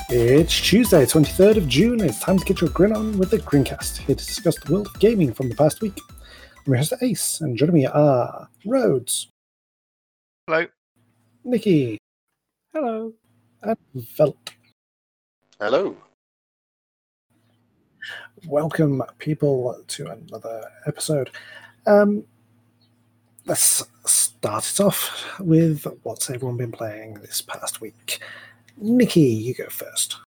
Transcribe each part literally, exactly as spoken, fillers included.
It's Tuesday, twenty-third of June. It's time to get your grin on with the Grincast, here to discuss the world of gaming from the past week. I'm your host, Ace, and joining me are Rhodes. Hello. Nikki. Hello. And Velt. Hello. Welcome, people, to another episode. Um, let's start it off with what's everyone been playing this past week. Nikki, you go first.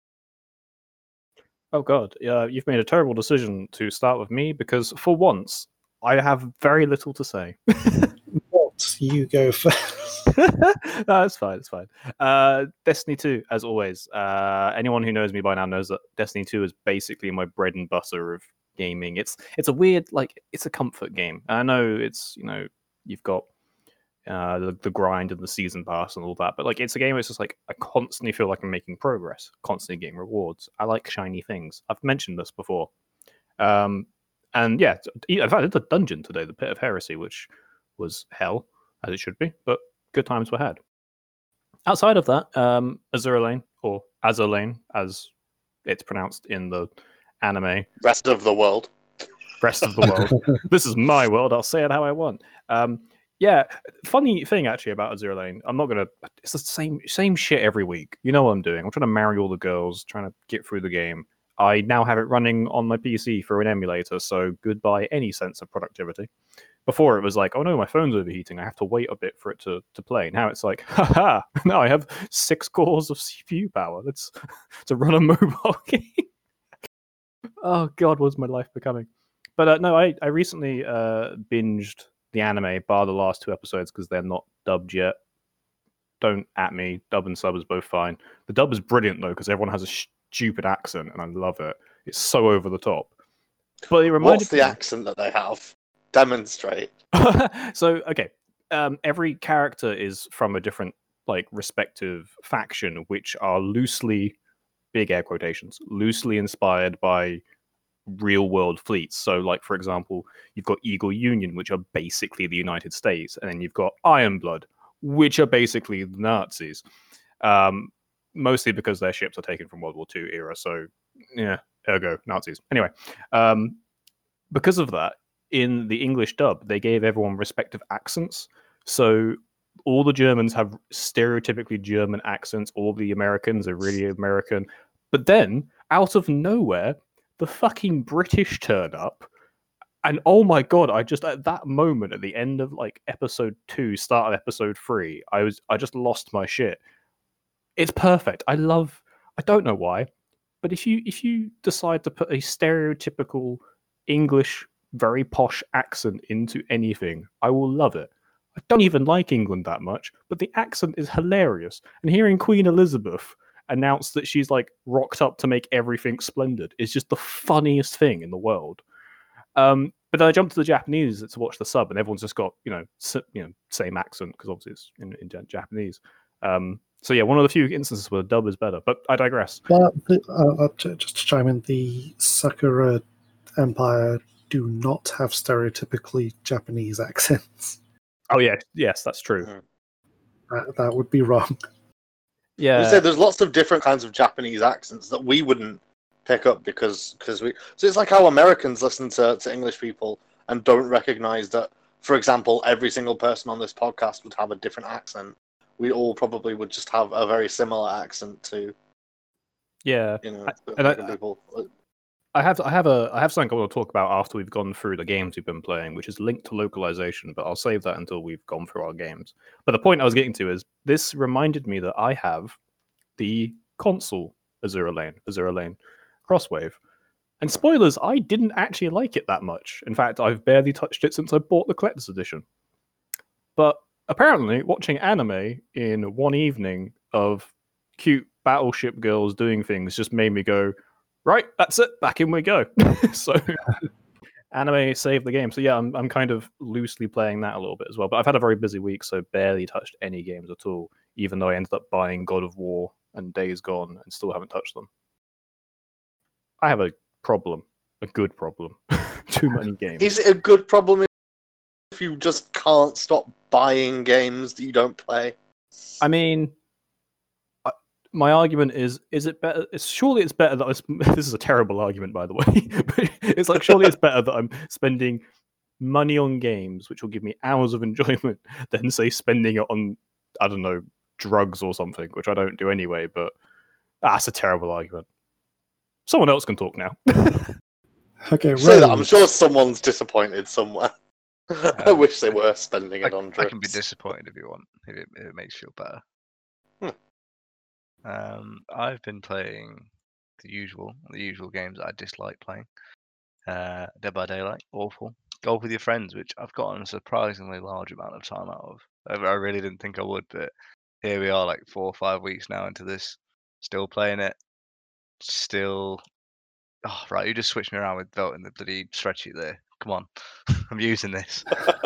Oh god, uh, you've made a terrible decision to start with me because, for once, I have very little to say. What? You go first. No, it's fine, it's fine. Uh, Destiny two, as always. Uh, anyone who knows me by now knows that Destiny two is basically my bread and butter of gaming. It's it's a weird, like, it's a comfort game. I know it's, you know, you've got uh, the, the grind and the season pass and all that, but like, it's a game where it's just like, I constantly feel like I'm making progress, constantly getting rewards. I like shiny things. I've mentioned this before. Um, and yeah, in fact, I did a dungeon today, the Pit of Heresy, which was hell, as it should be, but good times were had. Outside of that, um, Azur Lane, or Azur Lane, as it's pronounced in the anime. Rest of the world. Rest of the world. This is my world. I'll say it how I want. Um, yeah, funny thing actually about Azur Lane. I'm not gonna. It's the same same shit every week. You know what I'm doing. I'm trying to marry all the girls, trying to get through the game. I now have it running on my P C through an emulator, so goodbye any sense of productivity. Before it was like, oh no, my phone's overheating. I have to wait a bit for it to, to play. Now it's like, haha, now I have six cores of C P U power. Let's to run a mobile game. Oh god, what's my life becoming? But uh, no, I, I recently uh, binged the anime, bar the last two episodes, because they're not dubbed yet. Don't at me. Dub and sub is both fine. The dub is brilliant, though, because everyone has a stupid accent, and I love it. It's so over the top. But it reminded What's the me... accent that they have? Demonstrate. So, okay. Um, every character is from a different, like, respective faction, which are loosely, big air quotations, loosely inspired by real-world fleets. So, like, for example, you've got Eagle Union, which are basically the United States, and then you've got Ironblood, which are basically the Nazis. Um, mostly because their ships are taken from World War Two era, so, yeah, ergo, Nazis. Anyway, um, because of that, in the English dub, they gave everyone respective accents. So all the Germans have stereotypically German accents. All the Americans are really American. But then, out of nowhere, the fucking British turn up. And oh my god, I just, at that moment, at the end of like episode two, start of episode three, I was, I just lost my shit. It's perfect. I love, I don't know why, but if you, if you decide to put a stereotypical English very posh accent into anything, I will love it. I don't even like England that much, but the accent is hilarious. And hearing Queen Elizabeth announce that she's like rocked up to make everything splendid is just the funniest thing in the world. Um, but then I jumped to the Japanese to watch the sub, and everyone's just got, you know, s- you know, same accent because obviously it's in, in Japanese. Um, so yeah, one of the few instances where the dub is better. But I digress. But uh, just to chime in, the Sakura Empire do not have stereotypically Japanese accents. Oh yeah, yes, that's true. Mm-hmm. That, that would be wrong. Yeah, You said there's lots of different kinds of Japanese accents that we wouldn't pick up because because we. So it's like how Americans listen to, to English people and don't recognize that. For example, every single person on this podcast would have a different accent. We all probably would just have a very similar accent to, yeah. you know, I, American I, people. I have I have a I have something I want to talk about after we've gone through the games we've been playing, which is linked to localization, but I'll save that until we've gone through our games. But the point I was getting to is this reminded me that I have the console Azur Lane, Azur Lane Crosswave. And spoilers, I didn't actually like it that much. In fact, I've barely touched it since I bought the collector's edition. But apparently, watching anime in one evening of cute battleship girls doing things just made me go, right, that's it, back in we go. So anime saved the game. So yeah, I'm I'm kind of loosely playing that a little bit as well. But I've had a very busy week, so barely touched any games at all, even though I ended up buying God of War and Days Gone and still haven't touched them. I have a problem, a good problem. Too many games. Is it a good problem if you just can't stop buying games that you don't play? I mean, my argument is: is it better? It's, surely it's better that I. Sp- this is a terrible argument, by the way. But it's like surely it's better that I'm spending money on games, which will give me hours of enjoyment, than say spending it on, I don't know, drugs or something, which I don't do anyway. But that's a terrible argument. Someone else can talk now. Okay, Say that. I'm Rose. sure someone's disappointed somewhere. I wish they were spending it I, on I drugs. can be disappointed if you want, if it, if it makes you feel better. Hmm. Um, I've been playing the usual, the usual games that I dislike playing. Uh, Dead by Daylight, awful. Golf with your friends, which I've gotten a surprisingly large amount of time out of. I, I really didn't think I would, but here we are, like four or five weeks now into this, still playing it, still. Oh, right, you just switched me around with Velt in the bloody spreadsheet there. Come on, I'm using this.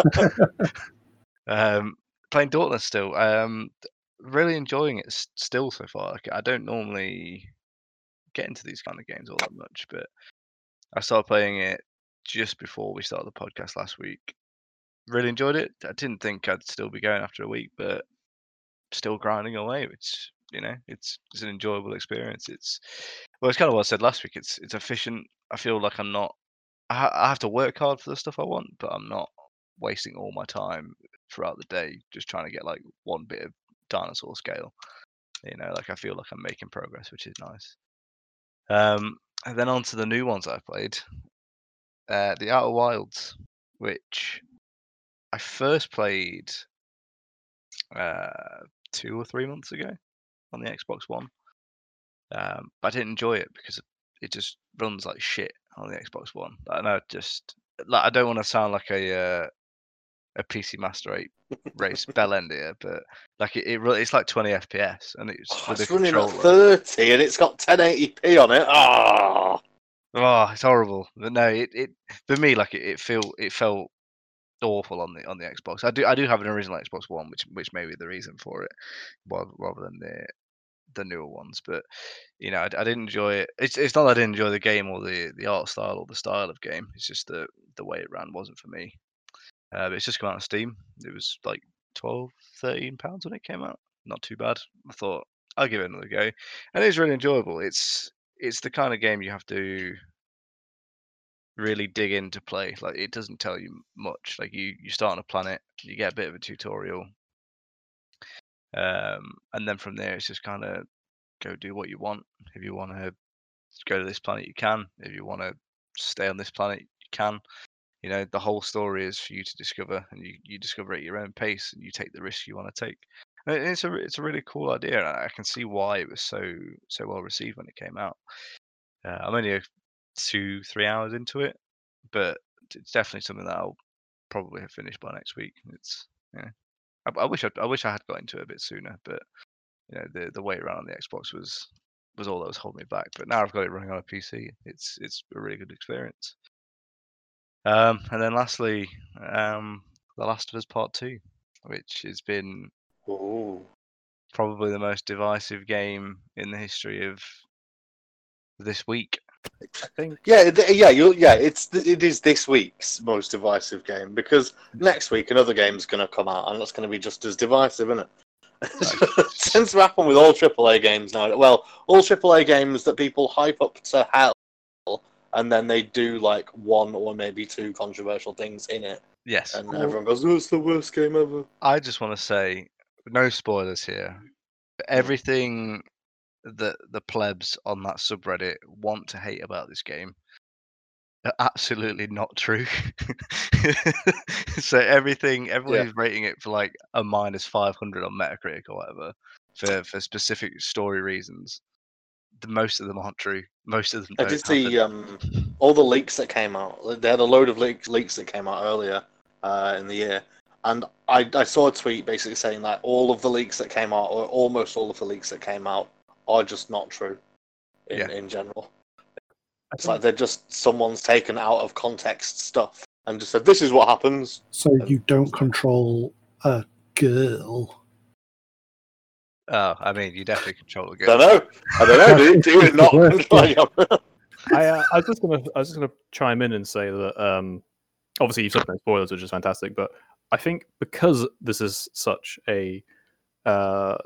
um, playing Dauntless still. Um, really enjoying it s- still so far. Like, I don't normally get into these kind of games all that much, but I started playing it just before we started the podcast last week. Really enjoyed it. I didn't think I'd still be going after a week, but still grinding away, which, you know, it's it's an enjoyable experience. It's well, it's kind of what I said last week. It's it's efficient. I feel like I'm not. I, ha- I have to work hard for the stuff I want, but I'm not wasting all my time throughout the day just trying to get like one bit of dinosaur scale. You know, like I feel like I'm making progress, which is nice. Um, and then on to the new ones I've played. Uh, the Outer Wilds, which I first played uh, two or three months ago on the Xbox One. Um, but I didn't enjoy it because it just runs like shit on the Xbox One. I know, just like I don't want to sound like a uh, a P C Master Race race bell end here, but like it, it ru- it's like twenty F P S and it's Oh, with a it's running at controller. thirty and it's got ten eighty p on it. Ah, Oh, it's horrible. But no, it, it for me like it, it feel it felt awful on the on the Xbox. I do I do have an original Xbox One, which which may be the reason for it, rather, rather than the the newer ones. But you know, I, I didn't enjoy it. It's it's not that I didn't enjoy the game or the the art style or the style of game. It's just the the way it ran wasn't for me. Uh, but it's just come out on Steam. It was like twelve, thirteen pounds when it came out. Not too bad. I thought I'll give it another go, and it is really enjoyable. It's it's the kind of game you have to really dig in to play. Like it doesn't tell you much. Like you you start on a planet, you get a bit of a tutorial, um, and then from there it's just kind of go do what you want. If you want to go to this planet, you can. If you want to stay on this planet, you can. You know, the whole story is for you to discover, and you, you discover at your own pace, and you take the risks you want to take. And it- it's a re- it's a really cool idea, and I can see why it was so so well received when it came out. Uh, I'm only a two three hours into it, but it's definitely something that I'll probably have finished by next week. It's yeah, I, I wish I, I wish I had got into it a bit sooner, but you know the the wait around on the Xbox was was all that was holding me back. But now I've got it running on a P C. It's it's a really good experience. Um, and then lastly, um, The Last of Us Part Two, which has been ooh. probably the most divisive game in the history of this week. I think. Yeah, th- yeah, you yeah. It's th- it is this week's most divisive game because next week another game's going to come out and that's going to be just as divisive, isn't it? Tends to happen with all triple A games now. Well, all triple A games that people hype up to hell, and then they do like one or maybe two controversial things in it, Yes, and everyone goes, "Oh, it's the worst game ever." I just want to say, no spoilers here. But everything that the plebs on that subreddit want to hate about this game are absolutely not true. So everything, everyone Yeah. who's rating it for like a minus five hundred on Metacritic or whatever for for specific story reasons, the most of them aren't true. Most of them I don't did happen. see um, all the leaks that came out. They had a load of leaks leaks that came out earlier uh, in the year, and I, I saw a tweet basically saying that all of the leaks that came out, or almost all of the leaks that came out, are just not true. In Yeah. in general, I it's think like they're just someone's taken out of context stuff and just said this is what happens. So you don't control a girl. Oh, I mean, you definitely control the I don't girl. know. I don't know. Do, do you It's the not worst control them? I, uh, I was just gonna I was just gonna chime in and say that um, obviously you've said no spoilers, which is fantastic, but I think because this is such a uh,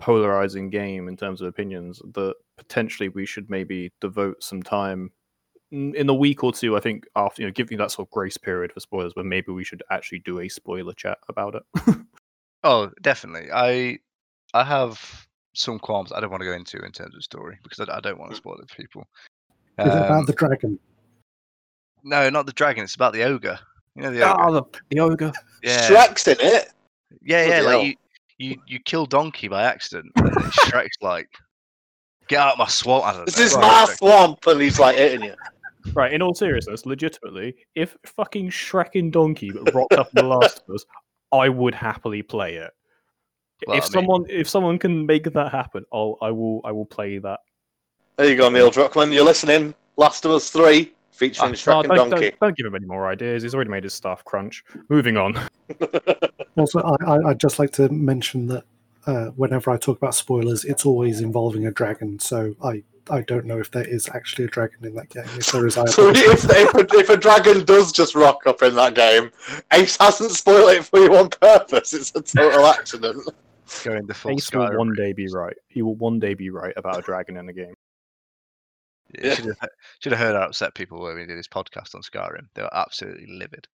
polarizing game in terms of opinions that potentially we should maybe devote some time in a week or two. I think after, you know, giving that sort of grace period for spoilers, but maybe we should actually do a spoiler chat about it. Oh, definitely. I I have some qualms I don't want to go into in terms of story because I, I don't want to spoil it for people. Is it Um, about the dragon? no, not the dragon. It's about the ogre. You know the ogre. Oh, the, the ogre. Yeah, Shrek's in it. yeah, yeah. Bloody Like hell. you, you, you kill Donkey by accident, and then Shrek's like, "Get out of my swamp!" I don't This know. is Right, my Shrek- swamp, and he's like hitting you. Right, in all seriousness, legitimately, if fucking Shrek and Donkey rocked up in The Last of Us, I would happily play it. Well, if I mean- someone if someone can make that happen, I'll I will I will play that. There you go, Neil Druckmann. You're listening. Last of Us three, featuring Ah, Shrek no, and don't, Donkey. don't, don't give him any more ideas. He's already made his staff crunch. Moving on. Also, I, I, I'd just like to mention that uh, whenever I talk about spoilers, it's always involving a dragon. So I, I don't know if there is actually a dragon in that game. If there is, I So if, if, a, if a dragon does just rock up in that game, Ace hasn't spoiled it for you on purpose. It's a total accident. Going the full Ace will Skyrim. one day be right. He will one day be right about a dragon in the game. Yeah, Yeah. Should have should have heard how upset people were when we did this podcast on Skyrim. They were absolutely livid.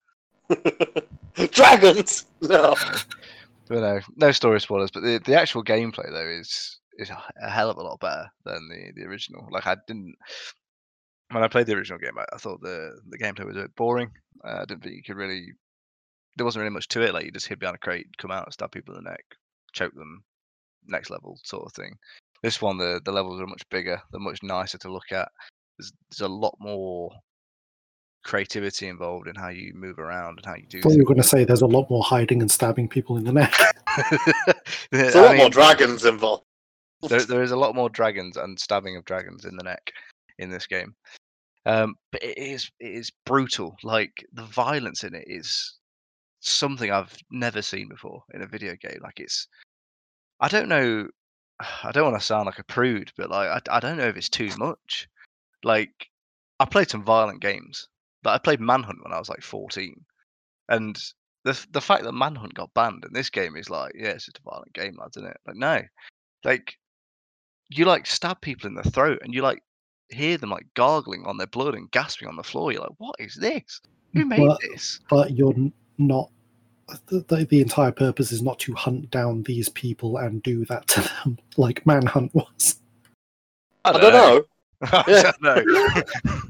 Dragons! No. But no, no story spoilers. But the, the actual gameplay though is is a hell of a lot better than the, the original. Like I didn't when I played the original game, I, I thought the the gameplay was a bit boring. Uh, I didn't think you could really. There wasn't really much to it. Like you just hid behind a crate, come out, stab people in the neck, choke them, next level sort of thing. This one, the the levels are much bigger. They're much nicer to look at. There's there's a lot more creativity involved in how you move around and how you do I thought things. you were going to say there's a lot more hiding and stabbing people in the neck. There's a I lot mean, more dragons involved. there, there is a lot more dragons and stabbing of dragons in the neck in this game. Um, but it is it is brutal. Like the violence in it is something I've never seen before in a video game. Like it's, I don't know, I don't want to sound like a prude, but like I, I don't know if it's too much. Like I played some violent games. Like I played Manhunt when I was like fourteen, and the the fact that Manhunt got banned in this game is like, yeah, it's just a violent game, lads, isn't it? Like no, like you like stab people in the throat and you like hear them like gargling on their blood and gasping on the floor. You're like, what is this? Who made But- this? But you're n- not. The, the, the entire purpose is not to hunt down these people and do that to them, like Manhunt was. I don't know. I Yeah. don't know.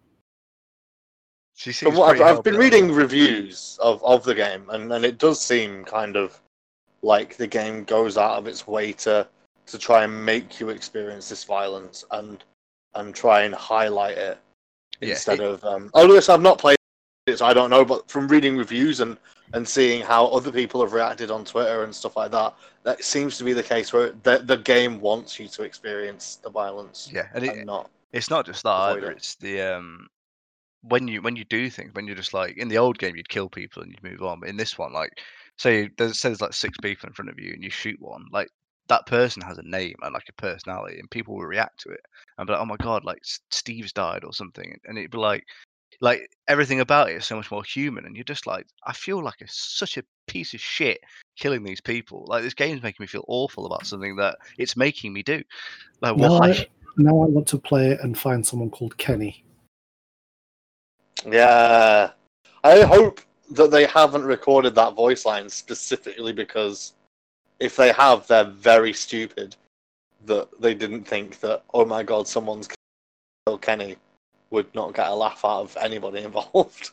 She seems From what I've, pretty I've been hell-bent. reading reviews of, of the game, and, and it does seem kind of like the game goes out of its way to to try and make you experience this violence and and try and highlight it Yeah, instead it- of. Um, oh, listen, I've not played it, so I don't know. But from reading reviews and and seeing how other people have reacted on Twitter and stuff like that, that seems to be the case where the the game wants you to experience the violence Yeah, and it, and not. it's not just that avoid either. it. It's the um when you when you do things, when you're just like in the old game you'd kill people and you'd move on, but in this one, like say there's say there's like six people in front of you and you shoot one, like that person has a name and like a personality, and people will react to it and be like, oh my god, like S- Steve's died or something, and it'd be like like everything about it is so much more human, and you're just like, I feel like a, such a piece of shit killing these people. Like this game's making me feel awful about something that it's making me do. Like Now why? I, now I want to play it and find someone called Kenny. Yeah, I hope that they haven't recorded that voice line specifically because if they have, they're very stupid. That they didn't think that, oh my god, someone's killed Kenny would not get a laugh out of anybody involved.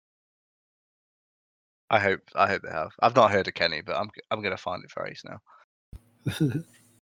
I hope I hope they have. I've not heard of Kenny, but I'm I'm gonna find it for Ace now.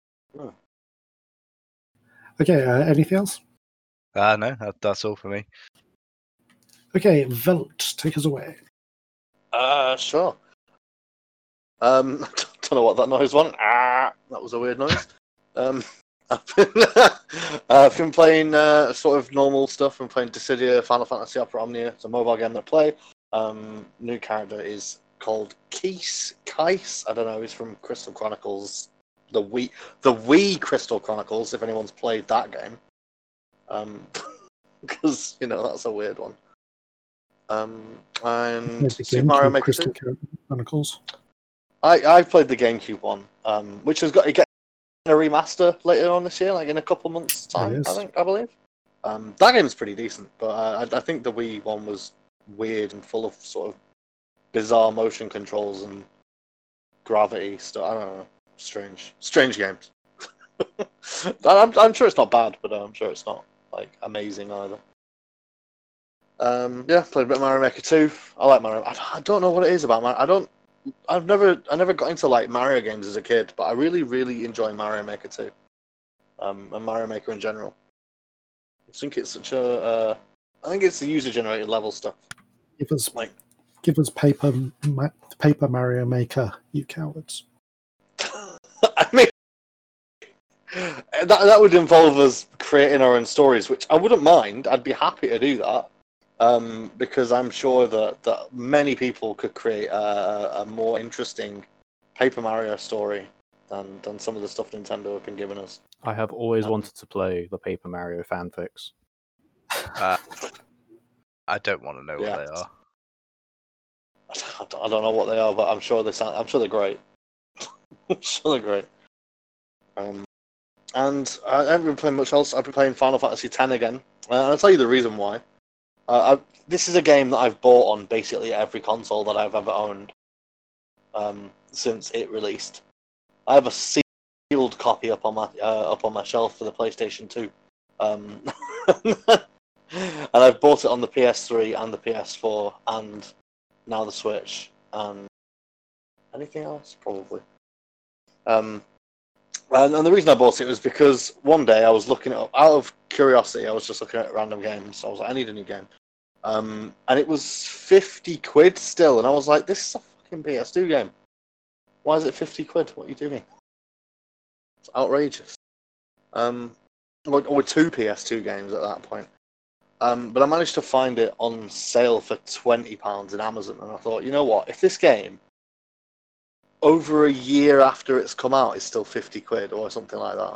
Okay, uh, anything else? Ah, no, that, that's all for me. Okay, Velt, take us away. Uh, sure. Um, don't know what that noise was. Ah, that was a weird noise. Um, I've been, I've been playing uh, sort of normal stuff. I'm playing Dissidia, Final Fantasy Opera Omnia. It's a mobile game that I play. Um, new character is called Keese. Keis. I don't know. He's from Crystal Chronicles. The Wii, the Wii Crystal Chronicles. If anyone's played that game, um, because you know that's a weird one. Um, and There's the Super Mario GameCube Maker Crystal two. Chronicles. I I've played the GameCube one, um, which has got it a remaster later on this year, like in a couple months' time. It I is. think I believe. Um, that game's pretty decent, but uh, I, I think the Wii one was weird and full of sort of bizarre motion controls and gravity stuff. I don't know, strange, strange games. I'm, I'm sure it's not bad, but I'm sure it's not like amazing either. Um, yeah, played a bit of Mario Maker two. I like Mario. I, I don't know what it is about Mario. I don't. I've never. I never got into like Mario games as a kid, but I really, really enjoy Mario Maker two. Um, and Mario Maker in general. I think it's such a. Uh, I think it's the user-generated level stuff. Give us, Like, give us paper, ma- paper Mario Maker, you cowards. I mean, that that would involve us creating our own stories, which I wouldn't mind. I'd be happy to do that. Um, because I'm sure that, that many people could create a, a more interesting Paper Mario story than, than some of the stuff Nintendo have been giving us. I have always Um, wanted to play the Paper Mario fanfics. Uh, I don't want to know Yeah. what they are. I don't I don't know what they are, but I'm sure they sound. I'm sure they're great. I'm sure they're great. Um, and I haven't been playing much else. I've been playing Final Fantasy X again. Uh, I'll tell you the reason why. Uh, I, this is a game that I've bought on basically every console that I've ever owned um, since it released. I have a sealed copy up on my uh, up on my shelf for the PlayStation two, um, and I've bought it on the P S three and the P S four and now the Switch and anything else probably. Um, and, and the reason I bought it was because one day I was looking it up out of curiosity. I was just looking at random games. I was like, I need a new game. Um, and it was fifty quid still, and I was like, this is a fucking P S two game. Why is it fifty quid? What are you doing? It's outrageous. Um, or, or two P S two games at that point. Um, but I managed to find it on sale for twenty pounds in Amazon, and I thought, you know what? If this game, over a year after it's come out, is still fifty quid or something like that,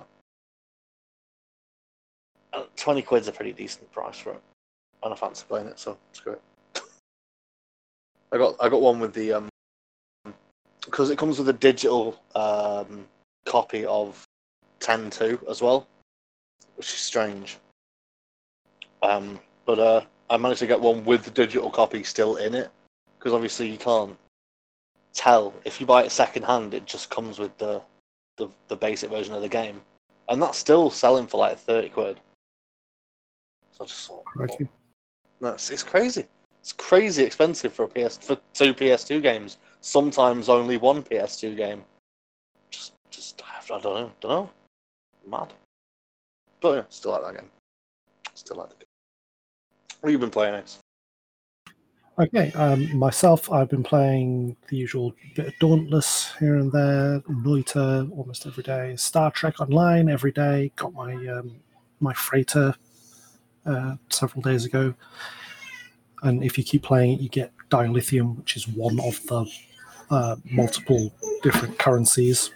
uh, twenty quid's a pretty decent price for it. And I fancy playing it, so screw it. I got I got one with the um because it comes with a digital um copy of ten two as well, which is strange. Um, but uh, I managed to get one with the digital copy still in it, because obviously you can't tell if you buy it second hand. It just comes with the, the the basic version of the game, and that's still selling for like thirty quid. So I just thought, Crikey. no, it's, it's crazy. It's crazy expensive for a P S for two P S two games. Sometimes only one P S two game. Just, just I don't know, don't know. Mad. But yeah, still like that game. Still like the game. What have you been playing, Ace? Okay, um, myself, I've been playing the usual bit of Dauntless here and there, Loiter almost every day, Star Trek Online every day. Got my um, my freighter uh, several days ago, and if you keep playing it, you get dilithium, which is one of the uh, multiple different currencies.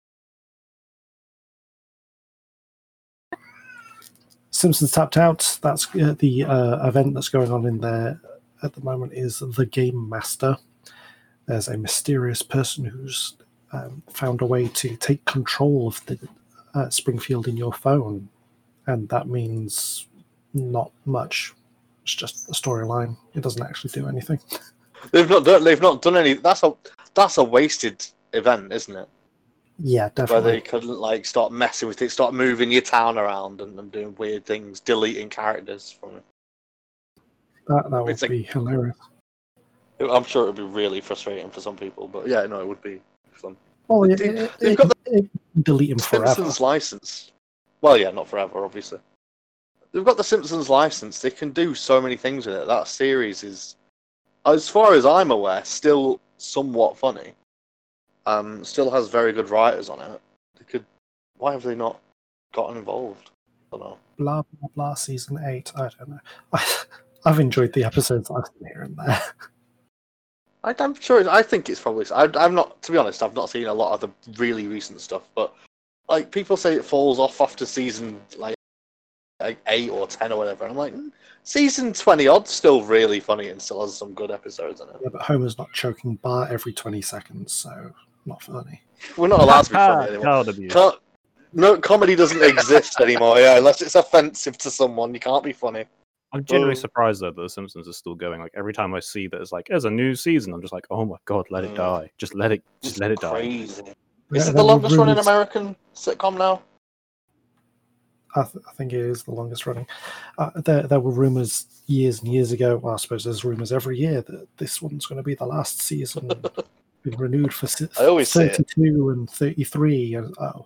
Simpsons Tapped Out. That's uh, the uh, event that's going on in there at the moment is the Game Master. There's a mysterious person who's um, found a way to take control of the uh, Springfield in your phone, and that means not much. It's just a storyline. It doesn't actually do anything. They've not done. They've not done any. That's a that's a wasted event, isn't it? Yeah, Where definitely. they couldn't like start messing with it, start moving your town around and, and doing weird things, deleting characters from it. That that would It's like- be hilarious. I'm sure it would be really frustrating for some people, but yeah, no, it would be fun. Well, it, They've- it, they've it, got it, delete him forever. Simpsons license. Well, yeah, not forever, obviously. They've got the Simpsons license. They can do so many things with it. That series is, as far as I'm aware, still somewhat funny. Um, still has very good writers on it. They could. Why have they not gotten involved? I don't know. Blah blah blah. Season eight. I don't know. I, I've enjoyed the episodes I've seen here and there. I, I'm sure. I think it's probably. I, I'm not. To be honest, I've not seen a lot of the really recent stuff. But like people say, it falls off after season like, like eight or ten or whatever. And I'm like, mm, season twenty odd still really funny and still has some good episodes in it. Yeah, but Homer's not choking Bar every twenty seconds, so not funny. We're not allowed to be funny anymore. Child abuse. Can't, No, comedy doesn't exist anymore. Yeah, unless it's offensive to someone, you can't be funny. I'm genuinely Oh. surprised though that The Simpsons is still going. Like every time I see that it's like there's a new season, I'm just like, oh my god, let it Mm. die. Just let it, just It's let it die. crazy. There- Is it there the were longest running rumours- American sitcom now? I, th- I think it is the longest running. Uh, there, there were rumors years and years ago. Well, I suppose there's rumors every year that this one's going to be the last season. Been renewed for si- I always say it. thirty-two and thirty-three. And, oh.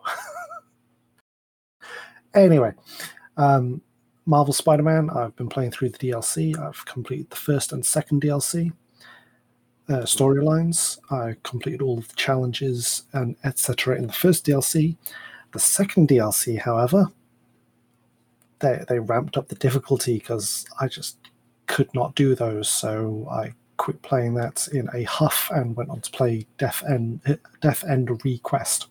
Anyway, um, Marvel Spider-Man. I've been playing through the D L C. I've completed the first and second D L C uh, storylines. I completed all of the challenges and et cetera in the first D L C. The second D L C, however, they they ramped up the difficulty because I just could not do those. So I quit playing that in a huff and went on to play Death End Death End Request.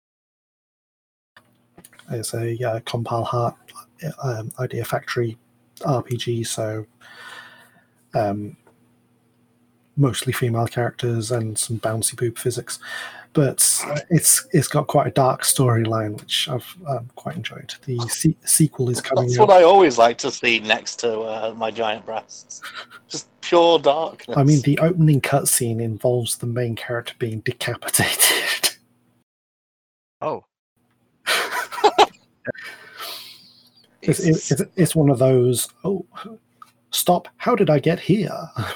It's a uh, Compile Heart um, Idea Factory R P G, so um, mostly female characters and some bouncy boob physics. But uh, it's it's got quite a dark storyline, which I've um, quite enjoyed. The se- sequel is coming That's out. what I always like to see next to uh, my giant breasts. Just pure darkness. I mean, the opening cutscene involves the main character being decapitated. Oh, It's, it's, it's, it's one of those, oh, stop, how did I get here?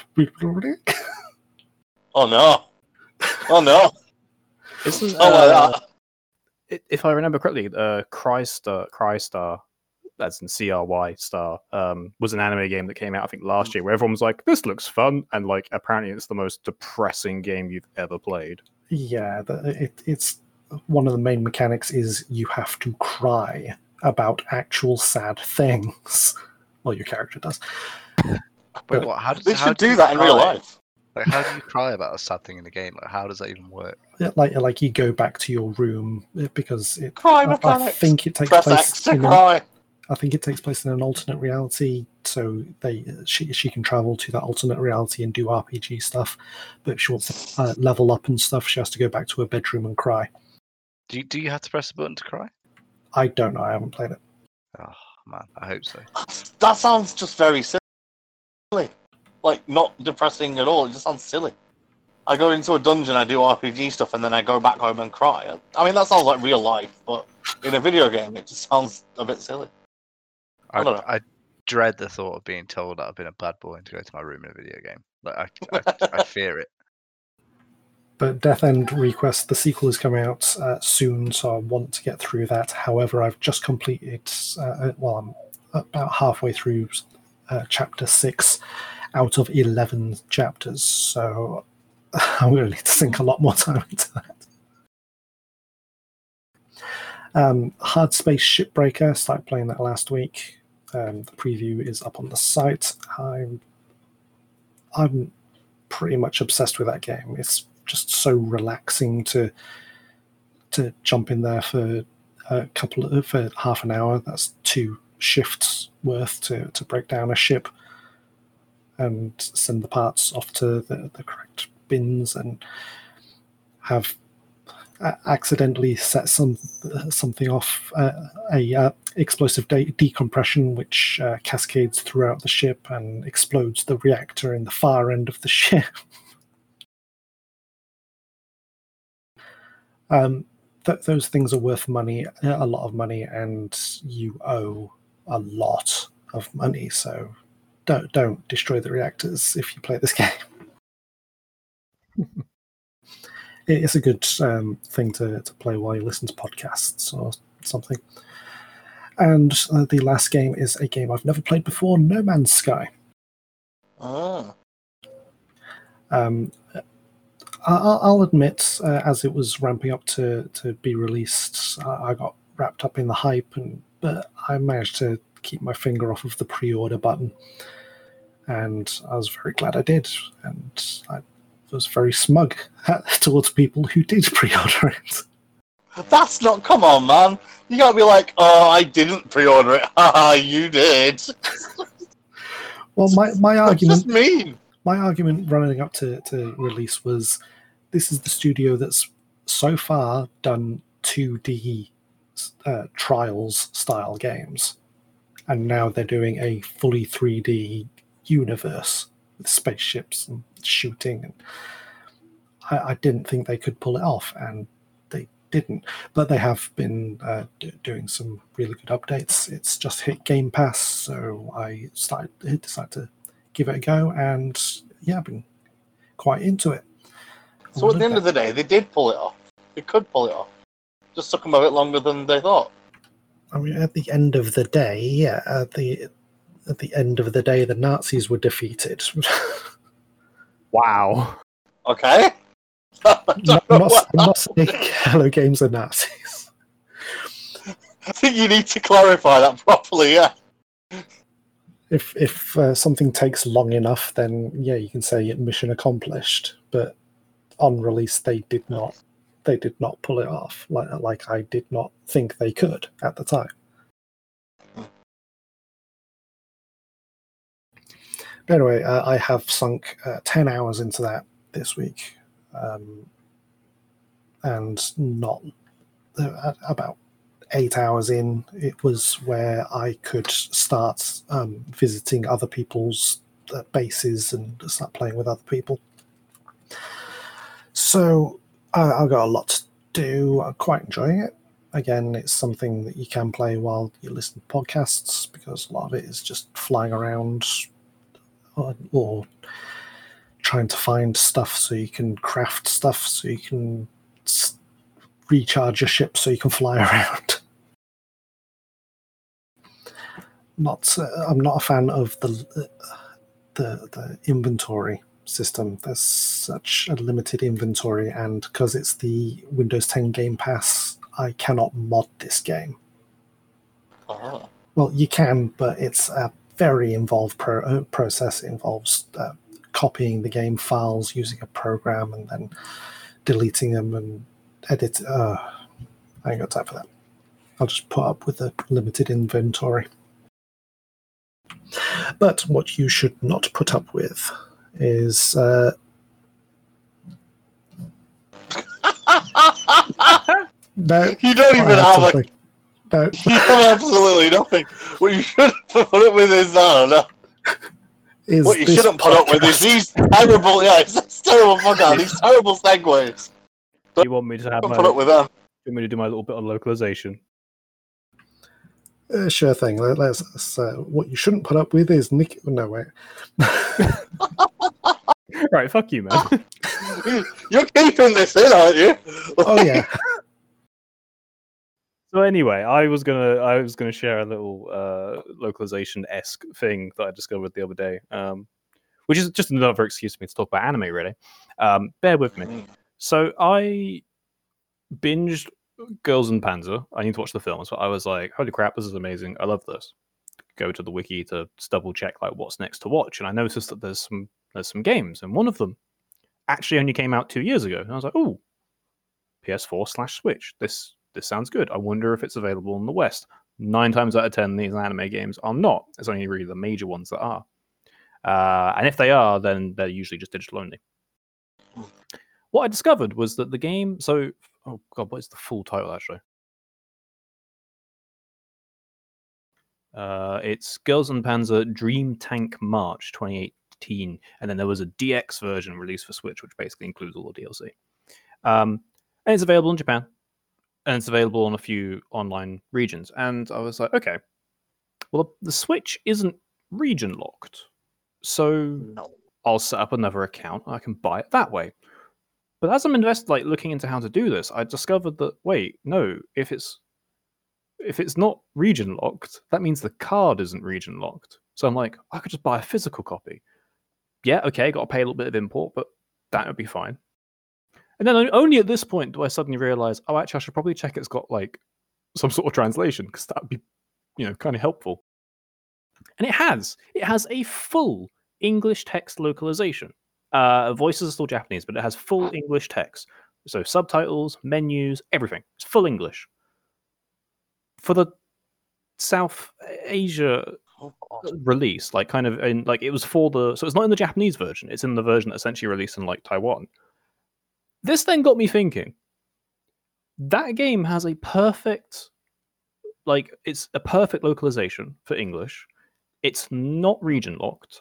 Oh no! Oh no! Isn't, Oh, uh, uh, i- if I remember correctly, uh, Crystar, Crystar, that's in C R Y Star, um, was an anime game that came out I think last year, where everyone was like, "This looks fun," and like apparently it's the most depressing game you've ever played. Yeah, the, it, it's one of the main mechanics is you have to cry about actual sad things. Well, your character does. wait, what? How does they how should do do you that in real cry? life. Like, how do you cry about a sad thing in the game? Like, how does that even work? Yeah, Like, like you go back to your room uh, because it. Cry I, I mechanics. think it takes Press place. X to in an- cry. I think it takes place in an alternate reality, so they she she can travel to that alternate reality and do R P G stuff. But if she wants to uh, level up and stuff, she has to go back to her bedroom and cry. Do you, do you have to press a button to cry? I don't know. I haven't played it. Oh man, I hope so. That sounds just very silly. Like, not depressing at all. It just sounds silly. I go into a dungeon, I do R P G stuff, and then I go back home and cry. I mean, that sounds like real life, but in a video game, it just sounds a bit silly. I I, don't know. I dread the thought of being told that I've been a bad boy and to go to my room in a video game. Like I, I, I fear it. But Death End Request, the sequel is coming out uh, soon, so I want to get through that. However, I've just completed, uh, well, I'm about halfway through uh, chapter six out of eleven chapters, so I'm going to need to sink a lot more time into that. Um, Hard Space Shipbreaker, started playing that last week. Um, the preview is up on the site. I'm, I'm pretty much obsessed with that game. It's just so relaxing to to jump in there for a couple of, for half an hour. That's two shifts worth to, to break down a ship and send the parts off to the, the correct bins and have uh, accidentally set some uh, something off uh, a uh, explosive de- decompression which uh, cascades throughout the ship and explodes the reactor in the far end of the ship. Um, th- those things are worth money, a lot of money, and you owe a lot of money. So don't don't destroy the reactors if you play this game. It's a good um, thing to, to play while you listen to podcasts or something. And uh, the last game is a game I've never played before, No Man's Sky. Ah. Um, I'll, I'll admit, uh, as it was ramping up to, to be released, I, I got wrapped up in the hype, and but I managed to keep my finger off of the pre-order button, and I was very glad I did, and I was very smug towards people who did pre-order it. That's not. Come on, man. You gotta be like, oh, I didn't pre-order it. Haha, you did. Well, my, my That's argument just mean. my argument running up to, to release was, this is the studio that's so far done two D uh, Trials style games, and now they're doing a fully three D universe with spaceships and shooting, and I, I didn't think they could pull it off, and they didn't. But they have been uh, d- doing some really good updates. It's just hit Game Pass, so I started decided to give it a go, and yeah, I've been quite into it. So at the end of the day, they did pull it off. They could pull it off. Just took them a bit longer than they thought. I mean, at the end of the day, yeah, at the at the end of the day, the Nazis were defeated. Wow. Okay. I'm not, I'm not saying Hello Games are Nazis. I think you need to clarify that properly, yeah. If if uh, something takes long enough, then yeah, you can say mission accomplished. But on release, they did not. They did not pull it off. Like like I did not think they could at the time. Anyway, uh, I have sunk uh, ten hours into that this week, um, and not uh, about eight hours in, it was where I could start um, visiting other people's uh, bases and start playing with other people. So I, I've got a lot to do. I'm quite enjoying it. Again, it's something that you can play while you listen to podcasts, because a lot of it is just flying around or, or trying to find stuff so you can craft stuff so you can s- recharge your ship so you can fly around. Not, uh, I'm not a fan of the, uh, the the inventory system. There's such a limited inventory, and because it's the Windows ten Game Pass, I cannot mod this game. Oh. Well, you can, but it's a very involved pro- uh, process. It involves uh, copying the game files using a program and then deleting them and edit. Uh, I ain't got time for that. I'll just put up with a limited inventory. But what you should not put up with is uh, no, You don't even have like something. No. you have absolutely nothing. What you should put up with is no, no. Is What you this shouldn't put up with is podcast. these terrible, yeah, it's, it's terrible fuck out. These terrible segues. Do you want me to have Don't my, put up with that. do you want me to do my little bit on localization? Uh, sure thing. Let, let's. let's uh, what you shouldn't put up with is Nick. No wait. Right, fuck you, man. You're keeping this in, aren't you? Oh yeah. So anyway, I was gonna I was gonna share a little uh, localization-esque thing that I discovered the other day, um, which is just another excuse for me to talk about anime. Really, um, bear with me. So I binged Girls and Panzer. I need to watch the film. So I was like, "Holy crap, this is amazing! I love this." Go to the wiki to double check like what's next to watch, and I noticed that there's some there's some games, and one of them actually only came out two years ago. And I was like, "Oh, P S four slash Switch. This." This sounds good. I wonder if it's available in the West. Nine times out of ten, these anime games are not. It's only really the major ones that are. Uh, and if they are, then they're usually just digital only. What I discovered was that the game... So, oh god, what is the full title, actually? Uh, it's Girls and Panzer Dream Tank March twenty eighteen. And then there was a D X version released for Switch, which basically includes all the D L C. Um, and it's available in Japan. And it's available on a few online regions. And I was like, okay, well, the Switch isn't region locked. So No. I'll set up another account and I can buy it that way. But as I'm invest like looking into how to do this, I discovered that, wait, no, if it's if it's not region locked, that means the card isn't region locked. So I'm like, I could just buy a physical copy. Yeah, okay, got to pay a little bit of import, but that would be fine. And then only at this point do I suddenly realize, oh, actually, I should probably check it's got like some sort of translation, because that would be, you know, kind of helpful. And it has. It has a full English text localization. Uh, voices are still Japanese, but it has full English text. So subtitles, menus, everything. It's full English. For the South Asia Oh, God. release, like kind of in like it was for the so it's not in the Japanese version. It's in the version that essentially released in like Taiwan. This then got me thinking, that game has a perfect like it's a perfect localization for English. It's not region locked.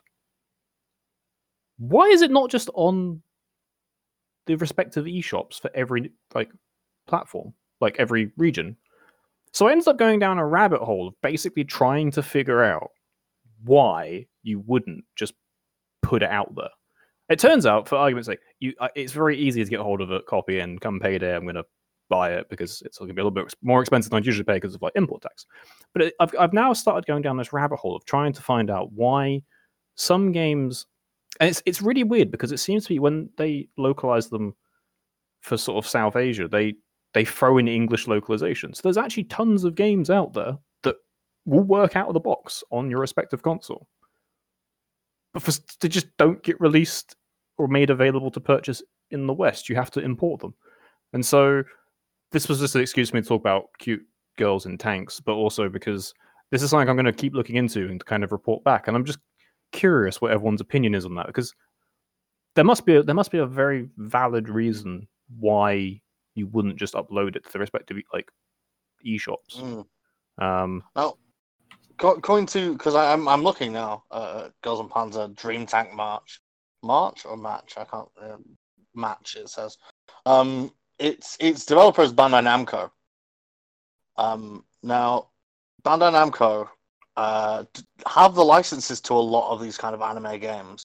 Why is it not just on the respective eShops for every like platform, like every region? So I ended up going down a rabbit hole of basically trying to figure out why you wouldn't just put it out there. It turns out, for argument's sake, you uh, it's very easy to get hold of a copy, and come payday, I'm going to buy it because it's going to be a little bit more expensive than I usually pay because of like import tax. But it, I've I've now started going down this rabbit hole of trying to find out why some games, and it's it's really weird because it seems to be when they localize them for sort of South Asia, they they throw in English localization. So there's actually tons of games out there that will work out of the box on your respective console, but for, they just don't get released or made available to purchase in the West. You have to import them. And so this was just an excuse for me to talk about cute girls in tanks, but also because this is something I'm going to keep looking into and to kind of report back. And I'm just curious what everyone's opinion is on that, because there must be a, there must be a very valid reason why you wouldn't just upload it to the respective like eShops. Mm. Um, Now, go, going to because I'm I'm looking now. Uh, Girls and Panzer Dream Tank March, March or Match? I can't. Uh, match it says. Um, it's it's developers Bandai Namco. Um, now, Bandai Namco uh have the licenses to a lot of these kind of anime games,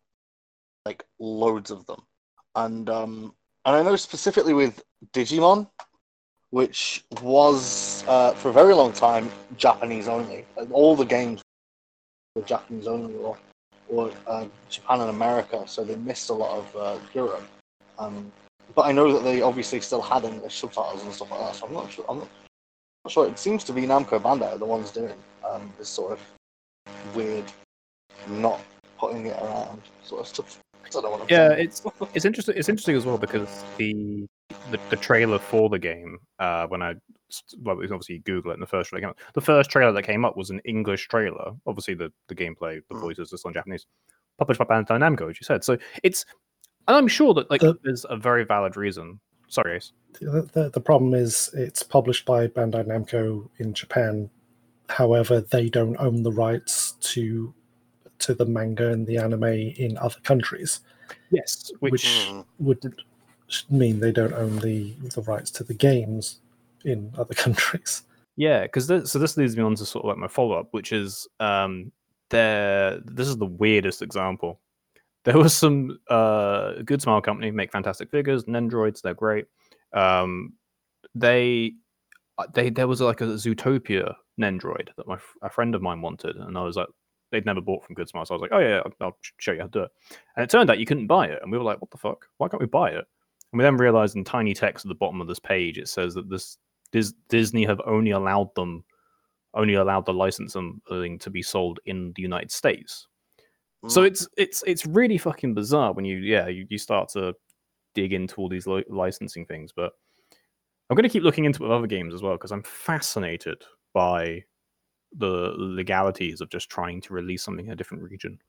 like loads of them, and um, and I know specifically with Digimon, which was uh, for a very long time Japanese only. Like, all the games were Japanese only, or or uh, Japan and America, so they missed a lot of uh, Europe. Um, but I know that they obviously still had English subtitles and stuff like that. So I'm not sure. I'm not, not sure. It seems to be Namco Bandai are the ones doing um, this sort of weird, not putting it around sort of stuff. I don't know what I'm yeah, saying. it's it's interesting. It's interesting as well because the the, the trailer for the game, uh, when I well, obviously you Google it, and the first trailer came up. The first trailer that came up was an English trailer. Obviously, the, the gameplay, the Mm. voices, just on Japanese, published by Bandai Namco, as you said. So it's, and I'm sure that like Uh, there's a very valid reason. Sorry, Ace. The, the, the problem is it's published by Bandai Namco in Japan. However, they don't own the rights to to the manga and the anime in other countries, Yes, which, which Mm. would mean they don't own the, the rights to the games in other countries. yeah, because th- so this leads me on to sort of like my follow up, which is um, there. This is the weirdest example. There was some uh, Good Smile company make fantastic figures, Nendroids. They're great. Um, they they there was like a Zootopia Nendroid that my f- a friend of mine wanted, and I was like, they'd never bought from Good Smile, so I was like, oh yeah, I'll, I'll show you how to do it. And it turned out you couldn't buy it, and we were like, what the fuck? Why can't we buy it? And we then realized in tiny text at the bottom of this page, it says that this Dis- Disney have only allowed them, only allowed the licensing to be sold in the United States. So Mm. it's it's it's really fucking bizarre when you yeah you, you start to dig into all these li- licensing things. But I'm going to keep looking into it with other games as well because I'm fascinated by the legalities of just trying to release something in a different region.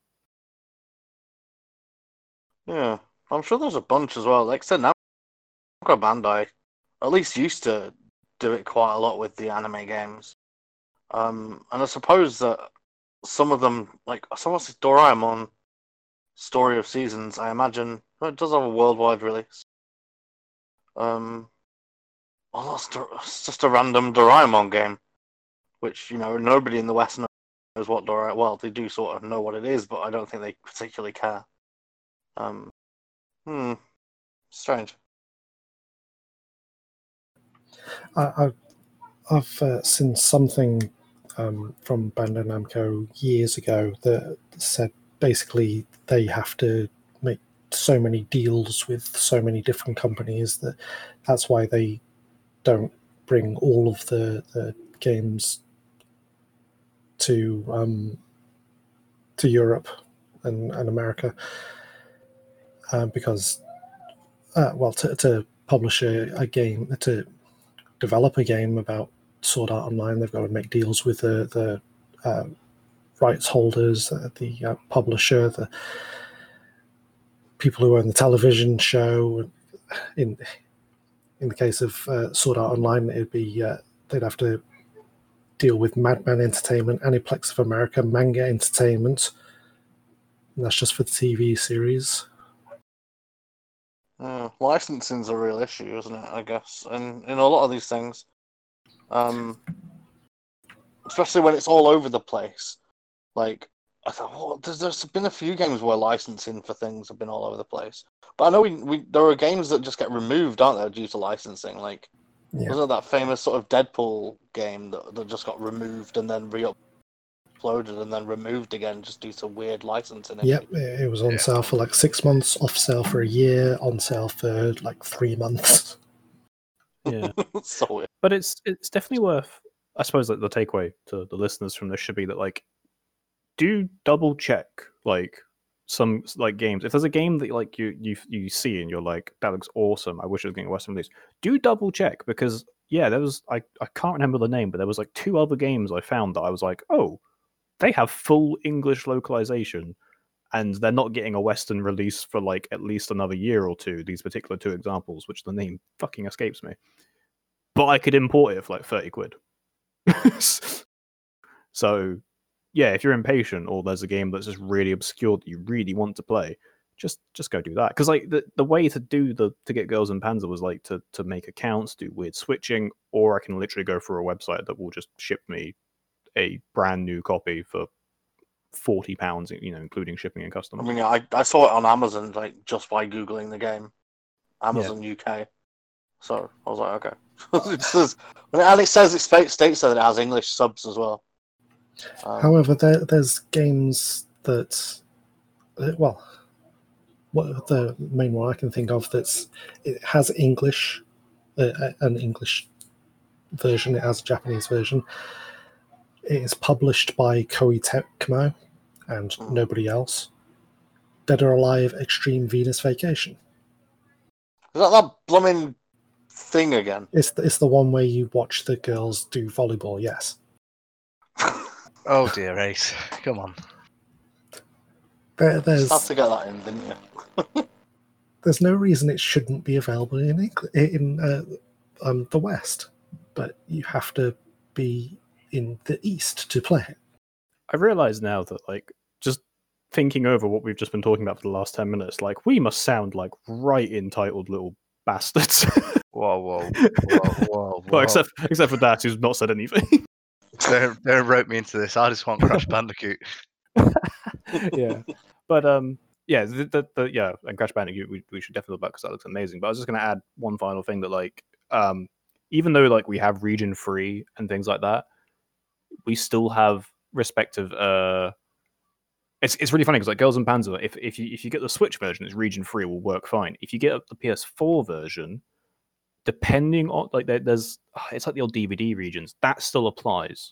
Yeah, I'm sure there's a bunch as well. Like I said, Namco Bandai at least used to do it quite a lot with the anime games. Um, and I suppose that some of them, like some of Doraemon Story of Seasons, I imagine well, it does have a worldwide release. Um, well, that's Do- it's just a random Doraemon game, which you know nobody in the West knows what Doraemon. Well, they do sort of know what it is, but I don't think they particularly care. Um, hmm, strange. I, I, I've uh, seen something um, from Bandai Namco years ago that said basically they have to make so many deals with so many different companies that that's why they don't bring all of the, the games to um, to Europe and, and America uh, because uh, well to, to publish a, a game to develop a game about Sword Art Online, they've got to make deals with the the uh, rights holders, uh, the uh, publisher, the people who own the television show. In in the case of uh, Sword Art Online, it'd be uh, they'd have to deal with Madman Entertainment, Aniplex of America, Manga Entertainment. And that's just for the T V series. Uh, licensing's a real issue, isn't it? I guess, and in a lot of these things, um, especially when it's all over the place. Like, I thought, well, there's, there's been a few games where licensing for things have been all over the place. But I know we, we there are games that just get removed, aren't there, due to licensing? Like, Yeah. wasn't that famous sort of Deadpool game that, that just got removed and then re-uploaded and then removed again just due to weird licensing? Yep, it it was on Yeah. sale for like six months, off sale for a year, on sale for like three months. Yeah. It's so weird. But it's it's definitely worth. I suppose like the takeaway to the listeners from this should be that like, do double check like some like games. If there's a game that like you you you see and you're like, that looks awesome, I wish it was getting a Western release. Do double check, because yeah, there was I I can't remember the name, but there was like two other games I found that I was like, oh, they have full English localization, and they're not getting a Western release for like at least another year or two. These particular two examples, which the name fucking escapes me, but I could import it for like thirty quid. So, yeah, if you're impatient or there's a game that's just really obscure that you really want to play, just just go do that. Because like the, the way to do the to get Girls in Panzer was like to to make accounts, do weird switching, or I can literally go through a website that will just ship me a brand new copy for forty pounds, you know, including shipping and I customs. mean, I, I saw it on Amazon like just by googling the game, Amazon U K. So I was like, okay. It says, and it says it states states that it has English subs as well. Um, However, there, there's games that, uh, well, what the main one I can think of that's it has English, uh, an English version. It has a Japanese version. It is published by Koei Tecmo and Mm. nobody else. Dead or Alive: Extreme Venus Vacation. is that that blooming thing again? It's the, it's the one where you watch the girls do volleyball. Yes. Oh dear, Ace. Come on. There, Just there's have to get that in, didn't you? there's no reason it shouldn't be available in England, in uh, um, the West, but you have to be in the East to play it. I realize now that like just thinking over what we've just been talking about for the last ten minutes, like we must sound like right entitled little bastards. Whoa, whoa, whoa, whoa, whoa. Well, except except for that, who's not said anything. Don't, don't rope me into this. I just want Crash Bandicoot. Yeah, but um, yeah, the, the, the yeah, and Crash Bandicoot, we, we should definitely look back because that looks amazing. But I was just going to add one final thing that like, um, even though like we have region free and things like that, we still have respective. Uh, it's it's really funny because like Girls in Panzer, if if you if you get the Switch version, it's region free, will work fine. If you get the P S four version, depending on like there, there's it's like the old D V D regions that still applies.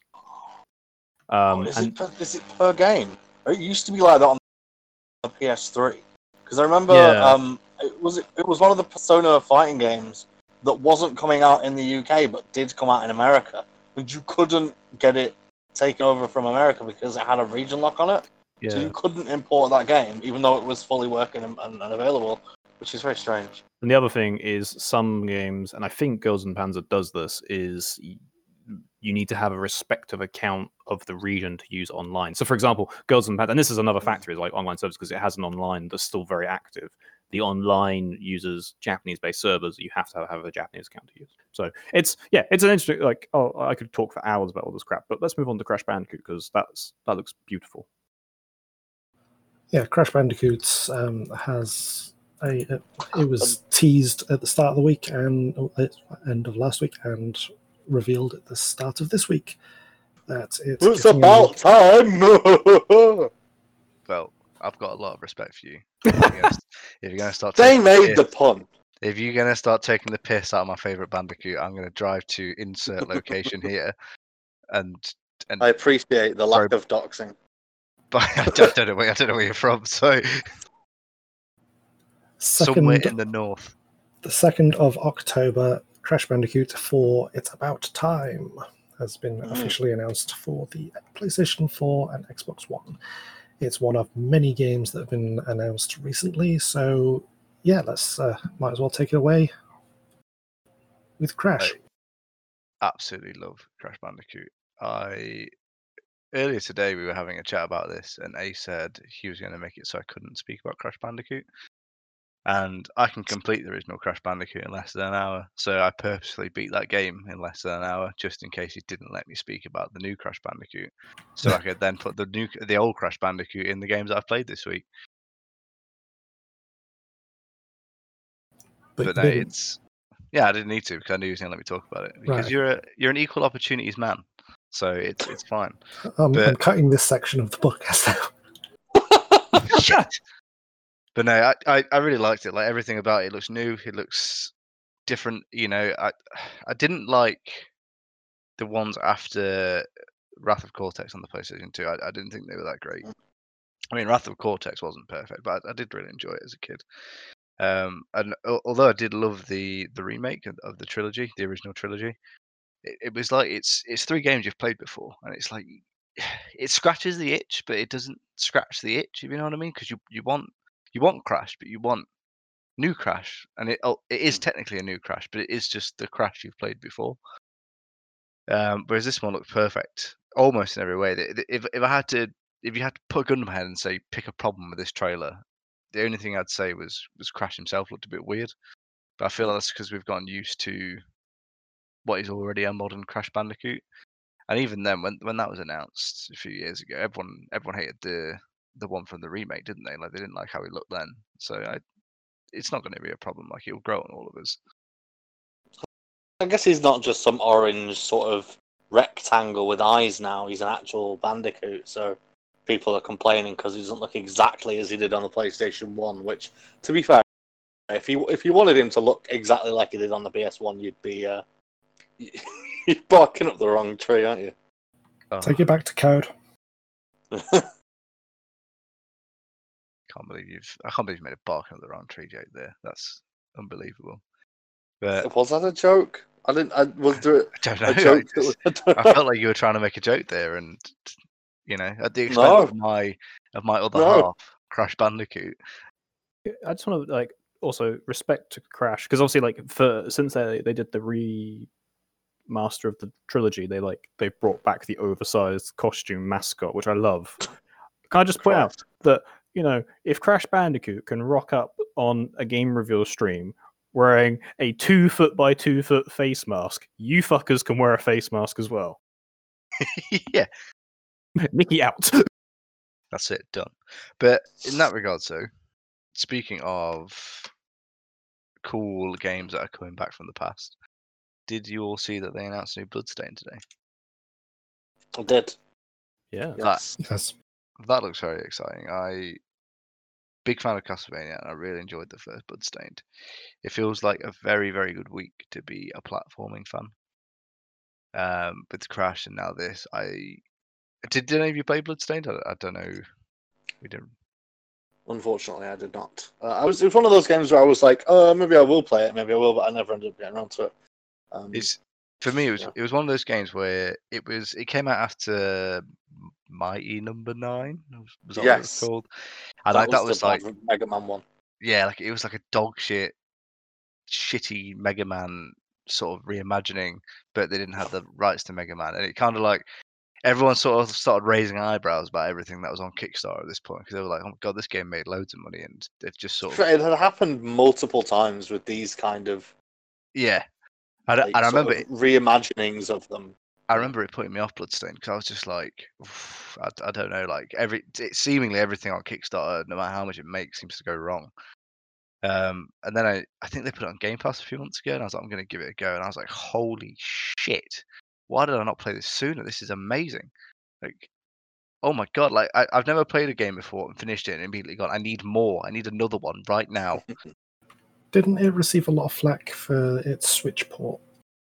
Um, Oh, is, and it per, is it per game? It used to be like that on the P S three. Because I remember Yeah. um, it was it was one of the Persona fighting games that wasn't coming out in the U K but did come out in America. And you couldn't get it taken over from America because it had a region lock on it. yeah. So you couldn't import that game, even though it was fully working and, and, and available, which is very strange. And the other thing is some games, and I think Girls in Panzer does this, is y- you need to have a respective account of the region to use online. So, for example, Girls in Panzer, and this is another factor, is like online service because it has an online that's still very active. The online uses Japanese-based servers. You have to have a Japanese account to use. So it's yeah, it's an interesting. Like, oh, I could talk for hours about all this crap, but let's move on to Crash Bandicoot because that's that looks beautiful. Yeah, Crash Bandicoot um, has a, a. It was teased at the start of the week and at end of last week, and revealed at the start of this week that it's. It's getting about time! Well, I've got a lot of respect for you. If you're gonna, if you're gonna start, They taking the made piss- the pun. If you're gonna start taking the piss out of my favorite Bandicoot, I'm gonna drive to insert location here, and and I appreciate the lack Sorry. of doxing. but I don't, don't know where I don't know where you're from. So somewhere second, in the north. the second of October, Crash Bandicoot four. It's About Time has been Mm. officially announced for the PlayStation four and Xbox One. It's one of many games that have been announced recently. So yeah, let's uh, might as well take it away with Crash. Absolutely love Crash Bandicoot. I earlier today we were having a chat about this, and Ace said he was going to make it so I couldn't speak about Crash Bandicoot. And I can complete the original Crash Bandicoot in less than an hour, so I purposely beat that game in less than an hour, just in case he didn't let me speak about the new Crash Bandicoot, so I could then put the new, the old Crash Bandicoot in the games that I've played this week. But, But you no, didn't. it's yeah, I didn't need to because I knew he was going to let me talk about it. Because Right. you're a you're an equal opportunities man, so it's it's fine. I'm, but- I'm cutting this section of the podcast out. Shit. But no, I, I, I really liked it. Like everything about it looks new. It looks different. You know, I I didn't like the ones after Wrath of Cortex on the PlayStation two. I, I didn't think they were that great. I mean, Wrath of Cortex wasn't perfect, but I, I did really enjoy it as a kid. Um, and al- although I did love the the remake of, of the trilogy, the original trilogy, it, it was like it's it's three games you've played before, and it's like it scratches the itch, but it doesn't scratch the itch. If you know what I mean? Because you you want you want Crash, but you want new Crash, and it oh, it is technically a new Crash, but it is just the Crash you've played before. Um, whereas this one looked perfect, almost in every way. Th- th- If if I had to, if you had to put a gun to my head and say pick a problem with this trailer, the only thing I'd say was was Crash himself looked a bit weird. But I feel like that's because we've gotten used to what is already a modern Crash Bandicoot. And even then, when when that was announced a few years ago, everyone everyone hated the the one from the remake, didn't they? Like they didn't like how he looked then. So I, it's not going to be a problem. Like it'll grow on all of us. I guess he's not just some orange sort of rectangle with eyes now. He's an actual Bandicoot, so people are complaining because he doesn't look exactly as he did on the PlayStation one, which, to be fair, if you if you wanted him to look exactly like he did on the P S one, you'd be uh, you're barking up the wrong tree, aren't you? Oh, Take it back to code. can't believe you've I can't believe you made a barking up the wrong tree joke there. That's unbelievable. But Was that a joke? I didn't. I was there I don't know. a I, joke that just, was. I felt like you were trying to make a joke there, and you know, at the expense No. of my of my other No. half, Crash Bandicoot. I just want to like also respect to Crash because obviously like for since they they did the remaster of the trilogy, they like they brought back the oversized costume mascot, which I love. Can I just point out that you know if Crash Bandicoot can rock up on a game reveal stream wearing a two foot by two foot face mask, you fuckers can wear a face mask as well. Yeah, Mickey out. that's it, done. But in that regard, so speaking of cool games that are coming back from the past, did you all see that they announced a new Bloodstained today? I did. Yeah. Yes. Yes. That looks very exciting. I big fan of Castlevania, and I really enjoyed the first Bloodstained. It feels like a very, very good week to be a platforming fan. Um, with Crash and now this, I did. Did any of you play Bloodstained? I, I don't know. We didn't. Unfortunately, I did not. Uh, I was. It was one of those games where I was like, "Oh, maybe I will play it. Maybe I will," but I never ended up getting around to it. Um, It's for me. It was. yeah. It was one of those games where it was. It came out after Mighty Number Nine. Was that what it was Yes. called? And like that was the like bad Mega Man one. yeah, like it was like a dog shit, shitty Mega Man sort of reimagining, but they didn't have the rights to Mega Man, and it kind of like everyone sort of started raising eyebrows about everything that was on Kickstarter at this point because they were like, "Oh my god, this game made loads of money," and they've just sort of It had happened multiple times with these kind of yeah. And, like, and I sort remember of it, reimaginings of them. I remember it putting me off Bloodstained because I was just like, "Oof, I, I don't know, like every it, seemingly everything on Kickstarter, no matter how much it makes, seems to go wrong. Um, and then I, I think they put it on Game Pass a few months ago, and I was like, I'm going to give it a go. And I was like, holy shit, why did I not play this sooner? This is amazing. Like, oh my god, like I, I've never played a game before and finished it and immediately gone, I need more. I need another one right now. Didn't it receive a lot of flack for its Switch port?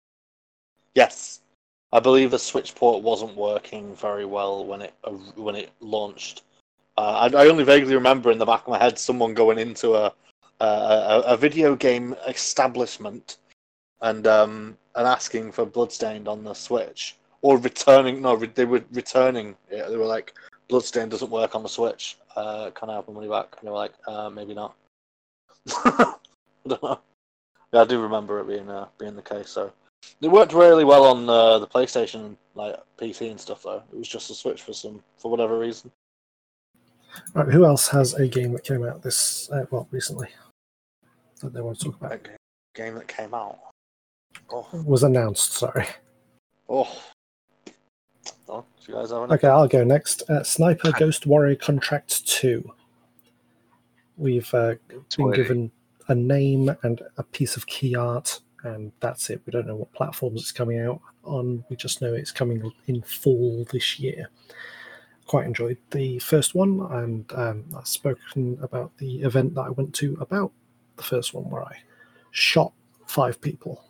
Yes, I believe the Switch port wasn't working very well when it uh, when it launched. Uh, I, I only vaguely remember in the back of my head someone going into a a, a, a video game establishment and um and asking for Bloodstained on the Switch or returning. No, they were returning. Yeah, they were like, Bloodstained doesn't work on the Switch. Uh, can I have my money back? And they were like, uh, maybe not. I don't know. Yeah, I do remember it being uh, being the case. So It worked really well on uh, the PlayStation, like P C and stuff. Though it was just a Switch for some for whatever reason. Right, who else has a game that came out this uh, well recently that they want to talk about? A g- game that came out. Oh, Was announced. Sorry. oh. Oh, do you guys have any? Okay, I'll go next. Uh, Sniper Ghost Warrior Contract two. We've uh, been Twenty. given a name and a piece of key art, and that's it. We don't know what platforms it's coming out on. We just know it's coming in fall this year. Quite enjoyed the first one, and um, I've spoken about the event that I went to about the first one where I shot five people.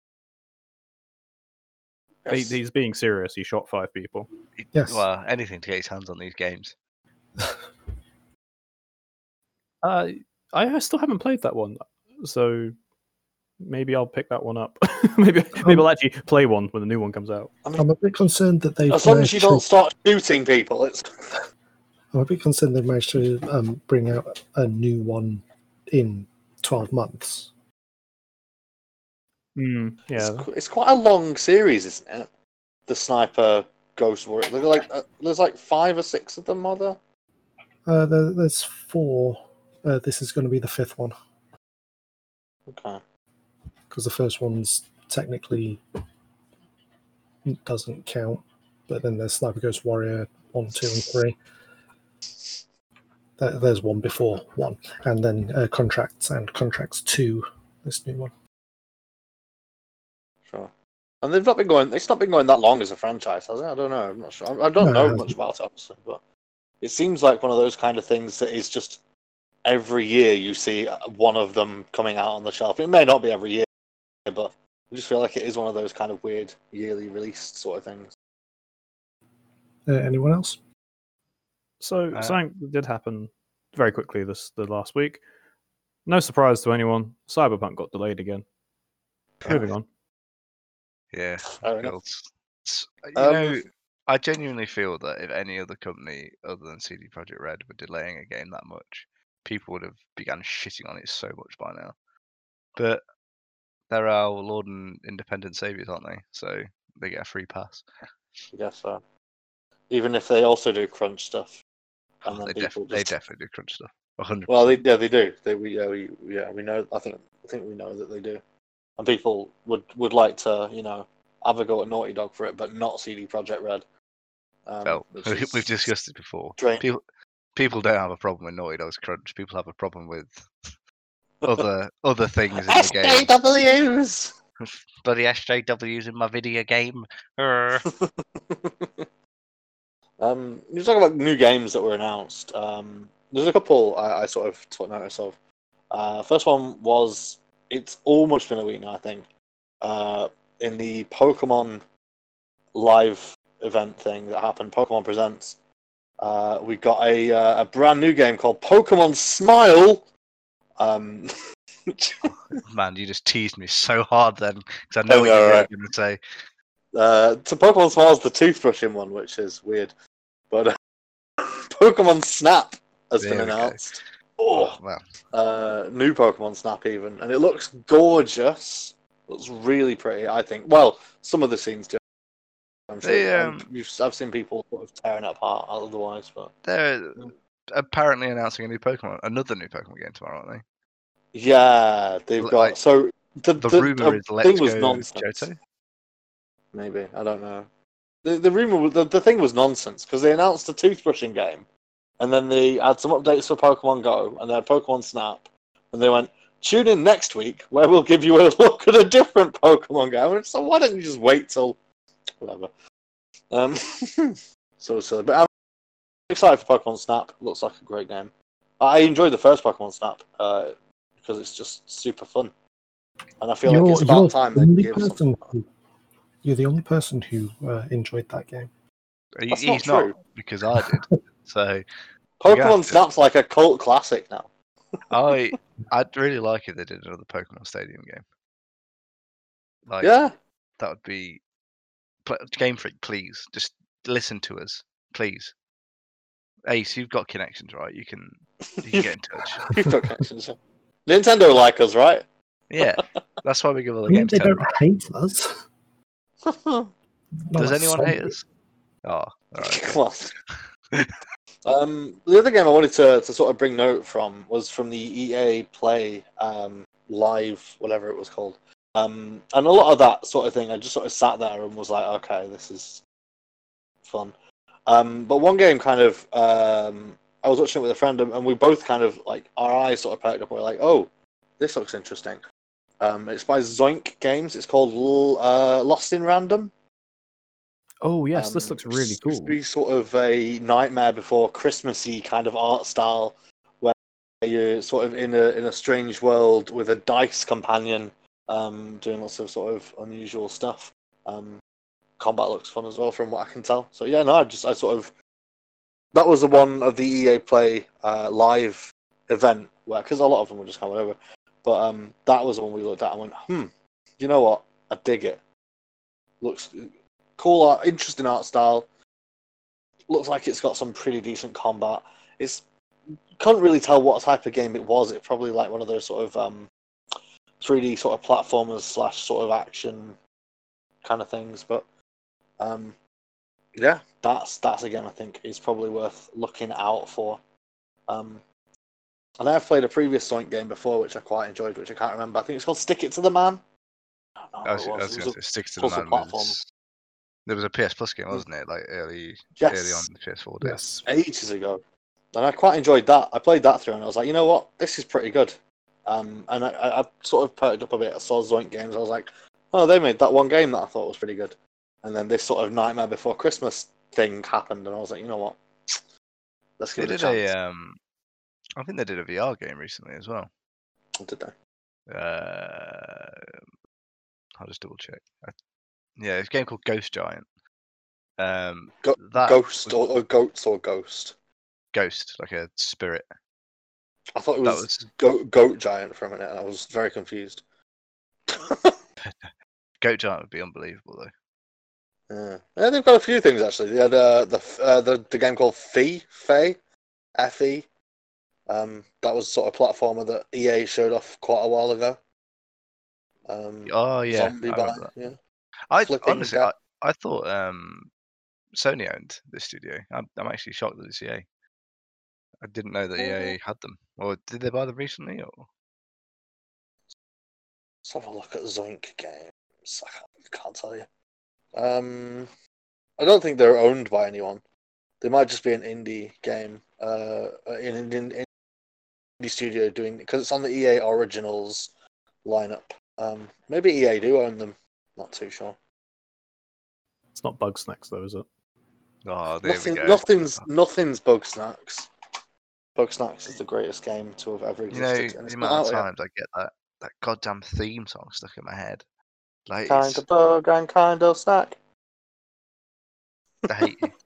He, Yes. he's being serious. He shot five people. Yes. Well, anything to get his hands on these games. Uh, I still haven't played that one, so maybe I'll pick that one up. maybe maybe Um, I'll actually play one when the new one comes out. I mean, I'm a bit concerned that they've as long as you managed don't to- start shooting people, it's. I'm a bit concerned they've managed to um, bring out a new one in twelve months. Mm, yeah, It's, qu- it's quite a long series, isn't it? The Sniper Ghost Warrior. There's like uh, there's like five or six of them, are there? Uh, there, there's four. Uh, this is going to be the fifth one Okay. because the first one's technically doesn't count, but then there's Sniper Ghost Warrior one, two, and three. There, there's one before one, and then uh, Contracts and Contracts two. This new one. Sure. And they've not been going. It's not been going that long as a franchise, has it? I don't know. I'm not sure. I, I don't No, it know hasn't. much about it, obviously, but it seems like one of those kind of things that is just every year you see one of them coming out on the shelf. It may not be every year, but I just feel like it is one of those kind of weird yearly released sort of things. Uh, anyone else? so Uh, something that did happen very quickly this the last week. No surprise to anyone. Cyberpunk got delayed again. Moving on. Yeah. Fair enough. feels- it's- You Um, know, I genuinely feel that if any other company other than C D Projekt Red were delaying a game that much, people would have begun shitting on it so much by now. But they're our Lord and independent saviors, aren't they? So they get a free pass. I guess so. Even if they also do crunch stuff, and Oh, then they, def- people they just definitely do crunch stuff. one hundred percent. well, they, yeah, they do. They we yeah we yeah we know. I think I think we know that they do, and people would would like to you know have a go at Naughty Dog for it, but not C D Projekt Red. Um, Well, which we've is discussed it before. strange. People, people don't have a problem with Naughty Dog's crunch. People have a problem with other other things in the S game. J Ws. Bloody S J Ws in my video game. Urgh. Um, you talk about new games that were announced. Um, there's a couple I, I sort of took notice of. Uh, first one was it's almost been a week now, I think. Uh, in the Pokemon live event thing that happened, Pokemon Presents, uh, we got a uh, a brand new game called Pokemon Smile. Um, Man, you just teased me so hard then, because I know I what know, you're right? going to say. uh, so Pokemon Smile is the toothbrushing one, which is weird. But uh, Pokemon Snap has There been we go. announced. Oh, Well, uh, new Pokemon Snap even, and it looks gorgeous. Looks really pretty, I think. Well, some of the scenes do. I'm sure. They, I'm- um, you've, I've seen people sort of tearing it apart otherwise, but they're apparently announcing a new Pokemon, another new Pokemon game tomorrow, aren't yeah, they've Like, got. So the, they? The, the, rumor the is Let's thing was Go nonsense. Johto. Maybe I don't know. The the rumor, was- the, the thing was nonsense because they announced a toothbrushing game, and then they had some updates for Pokemon Go, and they had Pokemon Snap, and they went, tune in next week where we'll give you a look at a different Pokemon game. And so why don't you just wait till whatever? Um, so silly, but I'm excited for Pokemon Snap. Looks like a great game. I enjoyed the first Pokemon Snap uh, because it's just super fun, and I feel like it's about time the they only give person something. who, you're the only person who uh, enjoyed that game. He, That's not he's not, true. because I did. So Pokemon to. Snap's like a cult classic now. I I'd really like if they did another Pokemon Stadium game. Like Yeah, that would be pl- Game Freak, please just listen to us, please. Ace, you've got connections, right? You can you can get in touch. you've got connections. Nintendo like us, right? Yeah, that's why we give all I the mean, games they ten. don't hate us. Not Does like anyone Sonic. hate us? Oh, all right. Come on. Um, the other game I wanted to, to sort of bring note from was from the E A Play um, Live, whatever it was called. Um, and a lot of that sort of thing, I just sort of sat there and was like, okay, this is fun. Um, but one game kind of, um, I was watching it with a friend, and we both kind of, like, our eyes sort of perked up, and we were like, oh, this looks interesting. Um, it's by Zoink Games. It's called uh, Lost in Random. Oh yes, Um, this looks really it's cool. supposed to be sort of a Nightmare Before Christmassy kind of art style, where you're sort of in a in a strange world with a dice companion, um, doing lots of sort of unusual stuff. Um, combat looks fun as well, from what I can tell. So yeah, no, I just I sort of that was the one of the E A Play uh, live event where, because a lot of them were just coming over, but um, that was the one we looked at and went, hmm, you know what? I dig it. Looks cool, art, interesting art style. Looks like it's got some pretty decent combat. It's can't really tell what type of game it was. It probably like one of those sort of um, three D sort of platformers slash sort of action kind of things. But um, yeah, that's that's again I think is probably worth looking out for. Um, and I've played a previous Sonic game before, which I quite enjoyed, which I can't remember. I think it's called Stick It to the Man. I don't know I what was, it I was. was It going was to a say, Stick to the puzzle Man platform. was... There was a P S Plus game, wasn't it? Like early, Yes. early on the P S four days. Yes. Ages ago. And I quite enjoyed that. I played that through and I was like, you know what? This is pretty good. Um, and I, I, I sort of perked up a bit. I saw Zoink Games. I was like, oh, they made that one game that I thought was pretty good. And then this sort of Nightmare Before Christmas thing happened. And I was like, you know what? Let's give They it a did chance. a, um, I think they did a V R game recently as well. Did they? Uh, I'll just double check. I, yeah, it's a game called Ghost Giant. Um, Go- that Ghost was or, or Goats or Ghost? Ghost, like a spirit. I thought it That was, was Go- Goat Giant for a minute. And I was very confused. Goat Giant would be unbelievable though. Yeah. Yeah, they've got a few things actually. They had uh, the uh, the the game called Fee, Fae, F E. Um, that was sort of platformer that E A showed off quite a while ago. Um, Oh yeah, Zombie I by, remember that. yeah. I Flipping honestly, death. I, I thought um, Sony owned this studio. I'm, I'm actually shocked that it's E A. I didn't know that E A had them. Or did they buy them recently? Or Let's have a look at Zoink Games. I can't, can't tell you. Um, I don't think they're owned by anyone. They might just be an indie game, uh, in an in, indie studio doing, because it's on the E A Originals lineup. Um, maybe E A do own them. Not too sure. It's not Bugsnax though, is it? oh, there Nothing, we go. nothing's nothing's Bugsnax. Bugsnax is the greatest game to have ever You know, existed. and the it's amount not of out yet. times I get that that goddamn theme song stuck in my head. Like, Kind it's, of bug and kind of snack. I hate you.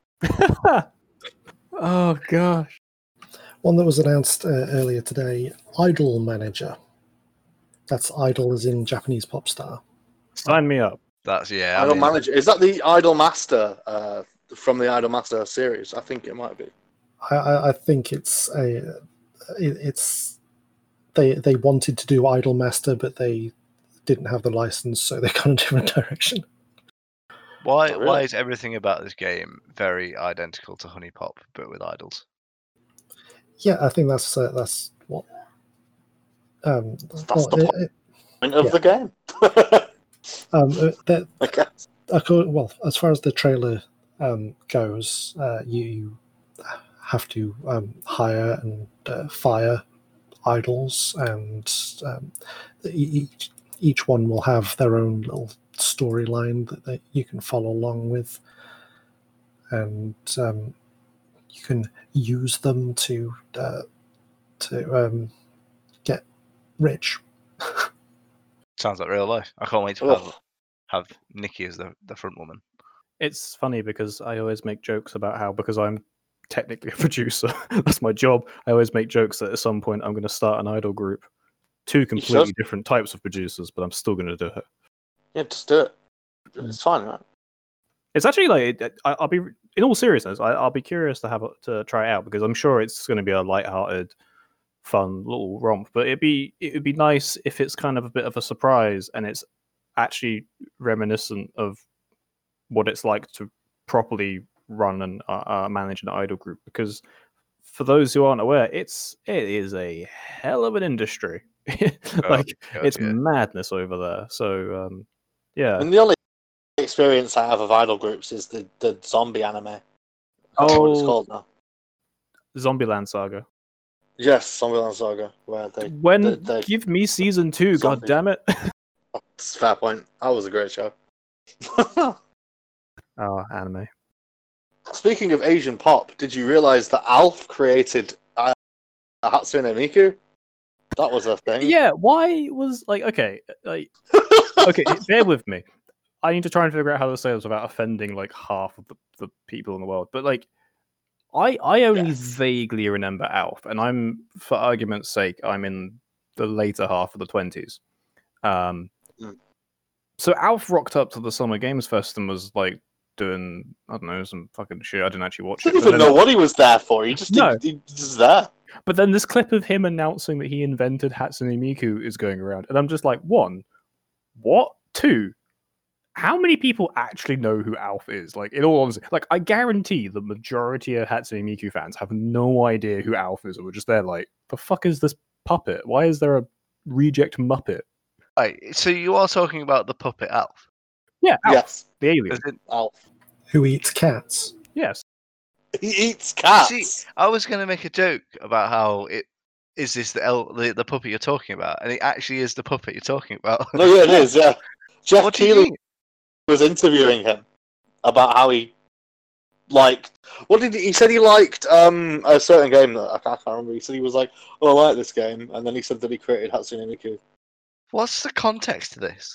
Oh gosh. One that was announced uh, earlier today, Idol Manager. That's Idol as in Japanese pop star. Sign me up. That's yeah. I Idol mean, Manager. Is that the Idol Master uh, from the Idol Master series? I think it might be. I, I, I think it's a it, it's they they wanted to do Idol Master, but they didn't have the license, so they gone a different direction. why Oh, why really? is everything about this game very identical to Honey Pop but with idols? Yeah, I think that's uh, that's what. Um, That's well, the it, it, point of yeah. the game. um, uh, that, I guess. acco- well, as far as the trailer um, goes, uh, you, you have to um, hire and uh, fire idols, and um, each each one will have their own little storyline that they, you can follow along with, and um, you can use them to uh, to um, get rich. Sounds like real life. I can't wait to Ugh. have have Nikki as the the front woman. It's funny because I always make jokes about how, because I'm technically a producer, that's my job. I always make jokes that at some point I'm going to start an idol group. Two completely should. different types of producers, but I'm still going to do it. Yeah, just do it. It's fine, right? It's actually like it- I- I'll be in all seriousness. I, I'll be curious to have a, to try it out because I'm sure it's going to be a lighthearted fun little romp. But it'd be it would be nice if it's kind of a bit of a surprise and it's actually reminiscent of what it's like to properly run and uh, uh, manage an idol group. Because for those who aren't aware, it's it is a hell of an industry. like Oh, God, it's yeah. madness over there. So um, yeah. And the only experience I have of idol groups is the, the zombie anime. That's what it's Oh, called now. Zombieland Saga. Yes, Zombieland Saga, where they. When they, they give me season two, god Zombie. damn it. That's a fair point. That was a great show. Oh, anime. Speaking of Asian pop, did you realize that Alf created uh, Hatsune Miku? That was a thing. Yeah, why was like okay, like okay, bear with me. I need to try and figure out how to say this without offending like half of the, the people in the world. But like I I only Yes. vaguely remember Alf, and I'm for argument's sake, I'm in the later half of the twenties. Um Mm. so Alf rocked up to the Summer Games Fest and was like doing I don't know, some fucking shit. I didn't actually watch I it. didn't but even then- know what he was there for. He just No. did, he was just there. But then this clip of him announcing that he invented Hatsune Miku is going around, and I'm just like, one, what? Two, how many people actually know who Alf is? Like, in all honesty, like I guarantee the majority of Hatsune Miku fans have no idea who Alf is, or we're just there like, the fuck is this puppet? Why is there a reject Muppet? Right, so you are talking about the puppet Alf. Yeah, Alf, Yes, the alien. As in- Alf. Who eats cats? Yes. He eats cats. See, I was going to make a joke about how it is this the, el- the the puppet you're talking about, and it actually is the puppet you're talking about. No, yeah, it is. Yeah, Jeff What do you Keighley mean? was interviewing him about how he liked. What did he, he said? He liked um a certain game that I can't, I can't remember. He said he was like, "Oh, I like this game," and then he said that he created Hatsune Miku. What's the context to this?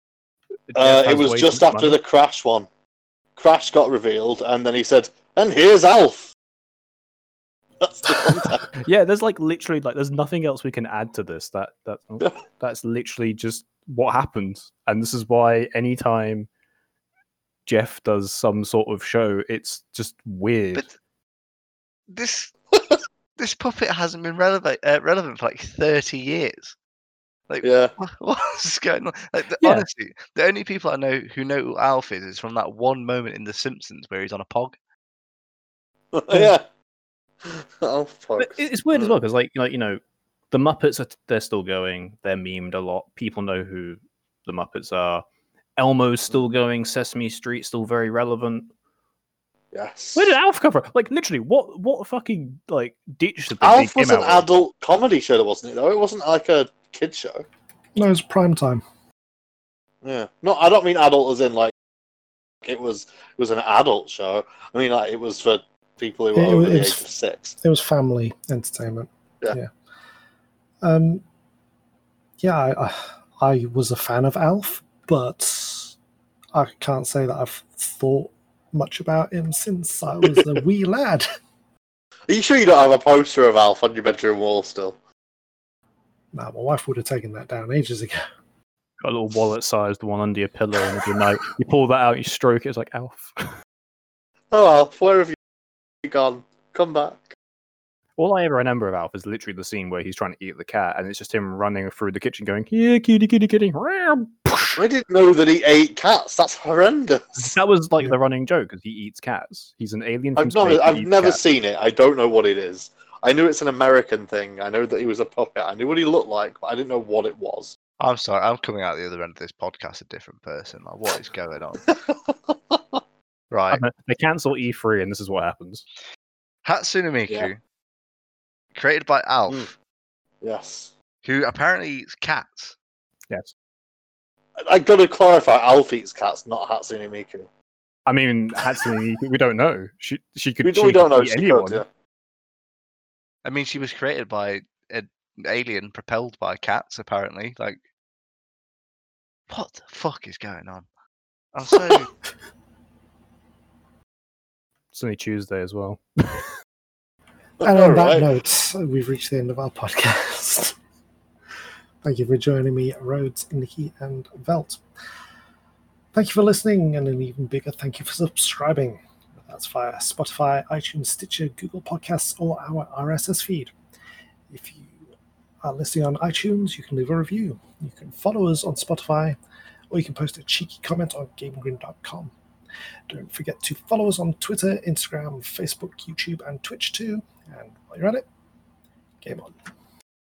Uh, Jeff it has was way just too much after money. the Crash one. Crash got revealed, and then he said, "And here's Alf." That's the context. Yeah, there's like literally like there's nothing else we can add to this. That that Yeah. that's literally just what happened, and this is why anytime Jeff does some sort of show, it's just weird. But this this puppet hasn't been relevant uh, relevant for like thirty years. Like, Yeah. what- what's going on? Like, the, Yeah. honestly, the only people I know who know who Alf is is from that one moment in The Simpsons where he's on a pog. yeah. Alf But Pugs. it- it's weird as well because, like, like you know, the Muppets are they're still going. They're memed a lot. People know who the Muppets are. Elmo's still going. Sesame Street still very relevant. Yes. Where did Alf come from? Like, literally, what what fucking like ditch did they Alf dig was him an out of? adult comedy show, wasn't it? Though it wasn't like a kid show. No, it's prime time. Yeah. No, I don't mean adult as in like it was. It was an adult show. I mean, like it was for people who were It over was- the it age was- of six. It was family entertainment. Yeah. Um. Yeah, I, I, I was a fan of Alf, but I can't say that I've thought much about him since I was a wee lad. Are you sure you don't have a poster of Alf on your bedroom wall still? Nah, my wife would have taken that down ages ago. Got a little wallet-sized one under your pillow, and every night you pull that out, you stroke it. It's like Alf. Oh, Alf, where have you gone? Come back. All I ever remember of Alf is literally the scene where he's trying to eat the cat, and it's just him running through the kitchen, going, "Yeah, kitty, kitty, kitty." I didn't know that he ate cats. That's horrendous. That was like Yeah. the running joke because he eats cats. He's an alien from I've space. not. that I've eats never cats. seen it. I don't know what it is. I knew it's an American thing. I know that he was a puppet. I knew what he looked like, but I didn't know what it was. I'm sorry, I'm coming out the other end of this podcast a different person. Like, what is going on? Right. They cancel E three, and this is what happens. Hatsune Miku, Yeah. created by Alf, Mm. Yes. who apparently eats cats. Yes. I, I gotta clarify. Alf eats cats, not Hatsune Miku. I mean, Hatsune, we don't know. She she could. We, she we don't could know. eat She anyone. could, yeah. I mean, she was created by an alien propelled by cats, apparently. Like, what the fuck is going on? I'm so. It's only Tuesday as well. And All on that right. note, we've reached the end of our podcast. Thank you for joining me, Rhodes, Nikki, and Velt. Thank you for listening, and an even bigger thank you for subscribing. That's via Spotify, iTunes, Stitcher, Google Podcasts, or our R S S feed. If you are listening on iTunes, you can leave a review. You can follow us on Spotify, or you can post a cheeky comment on GameGrin dot com. Don't forget to follow us on Twitter, Instagram, Facebook, YouTube, and Twitch too. And while you're at it, game on.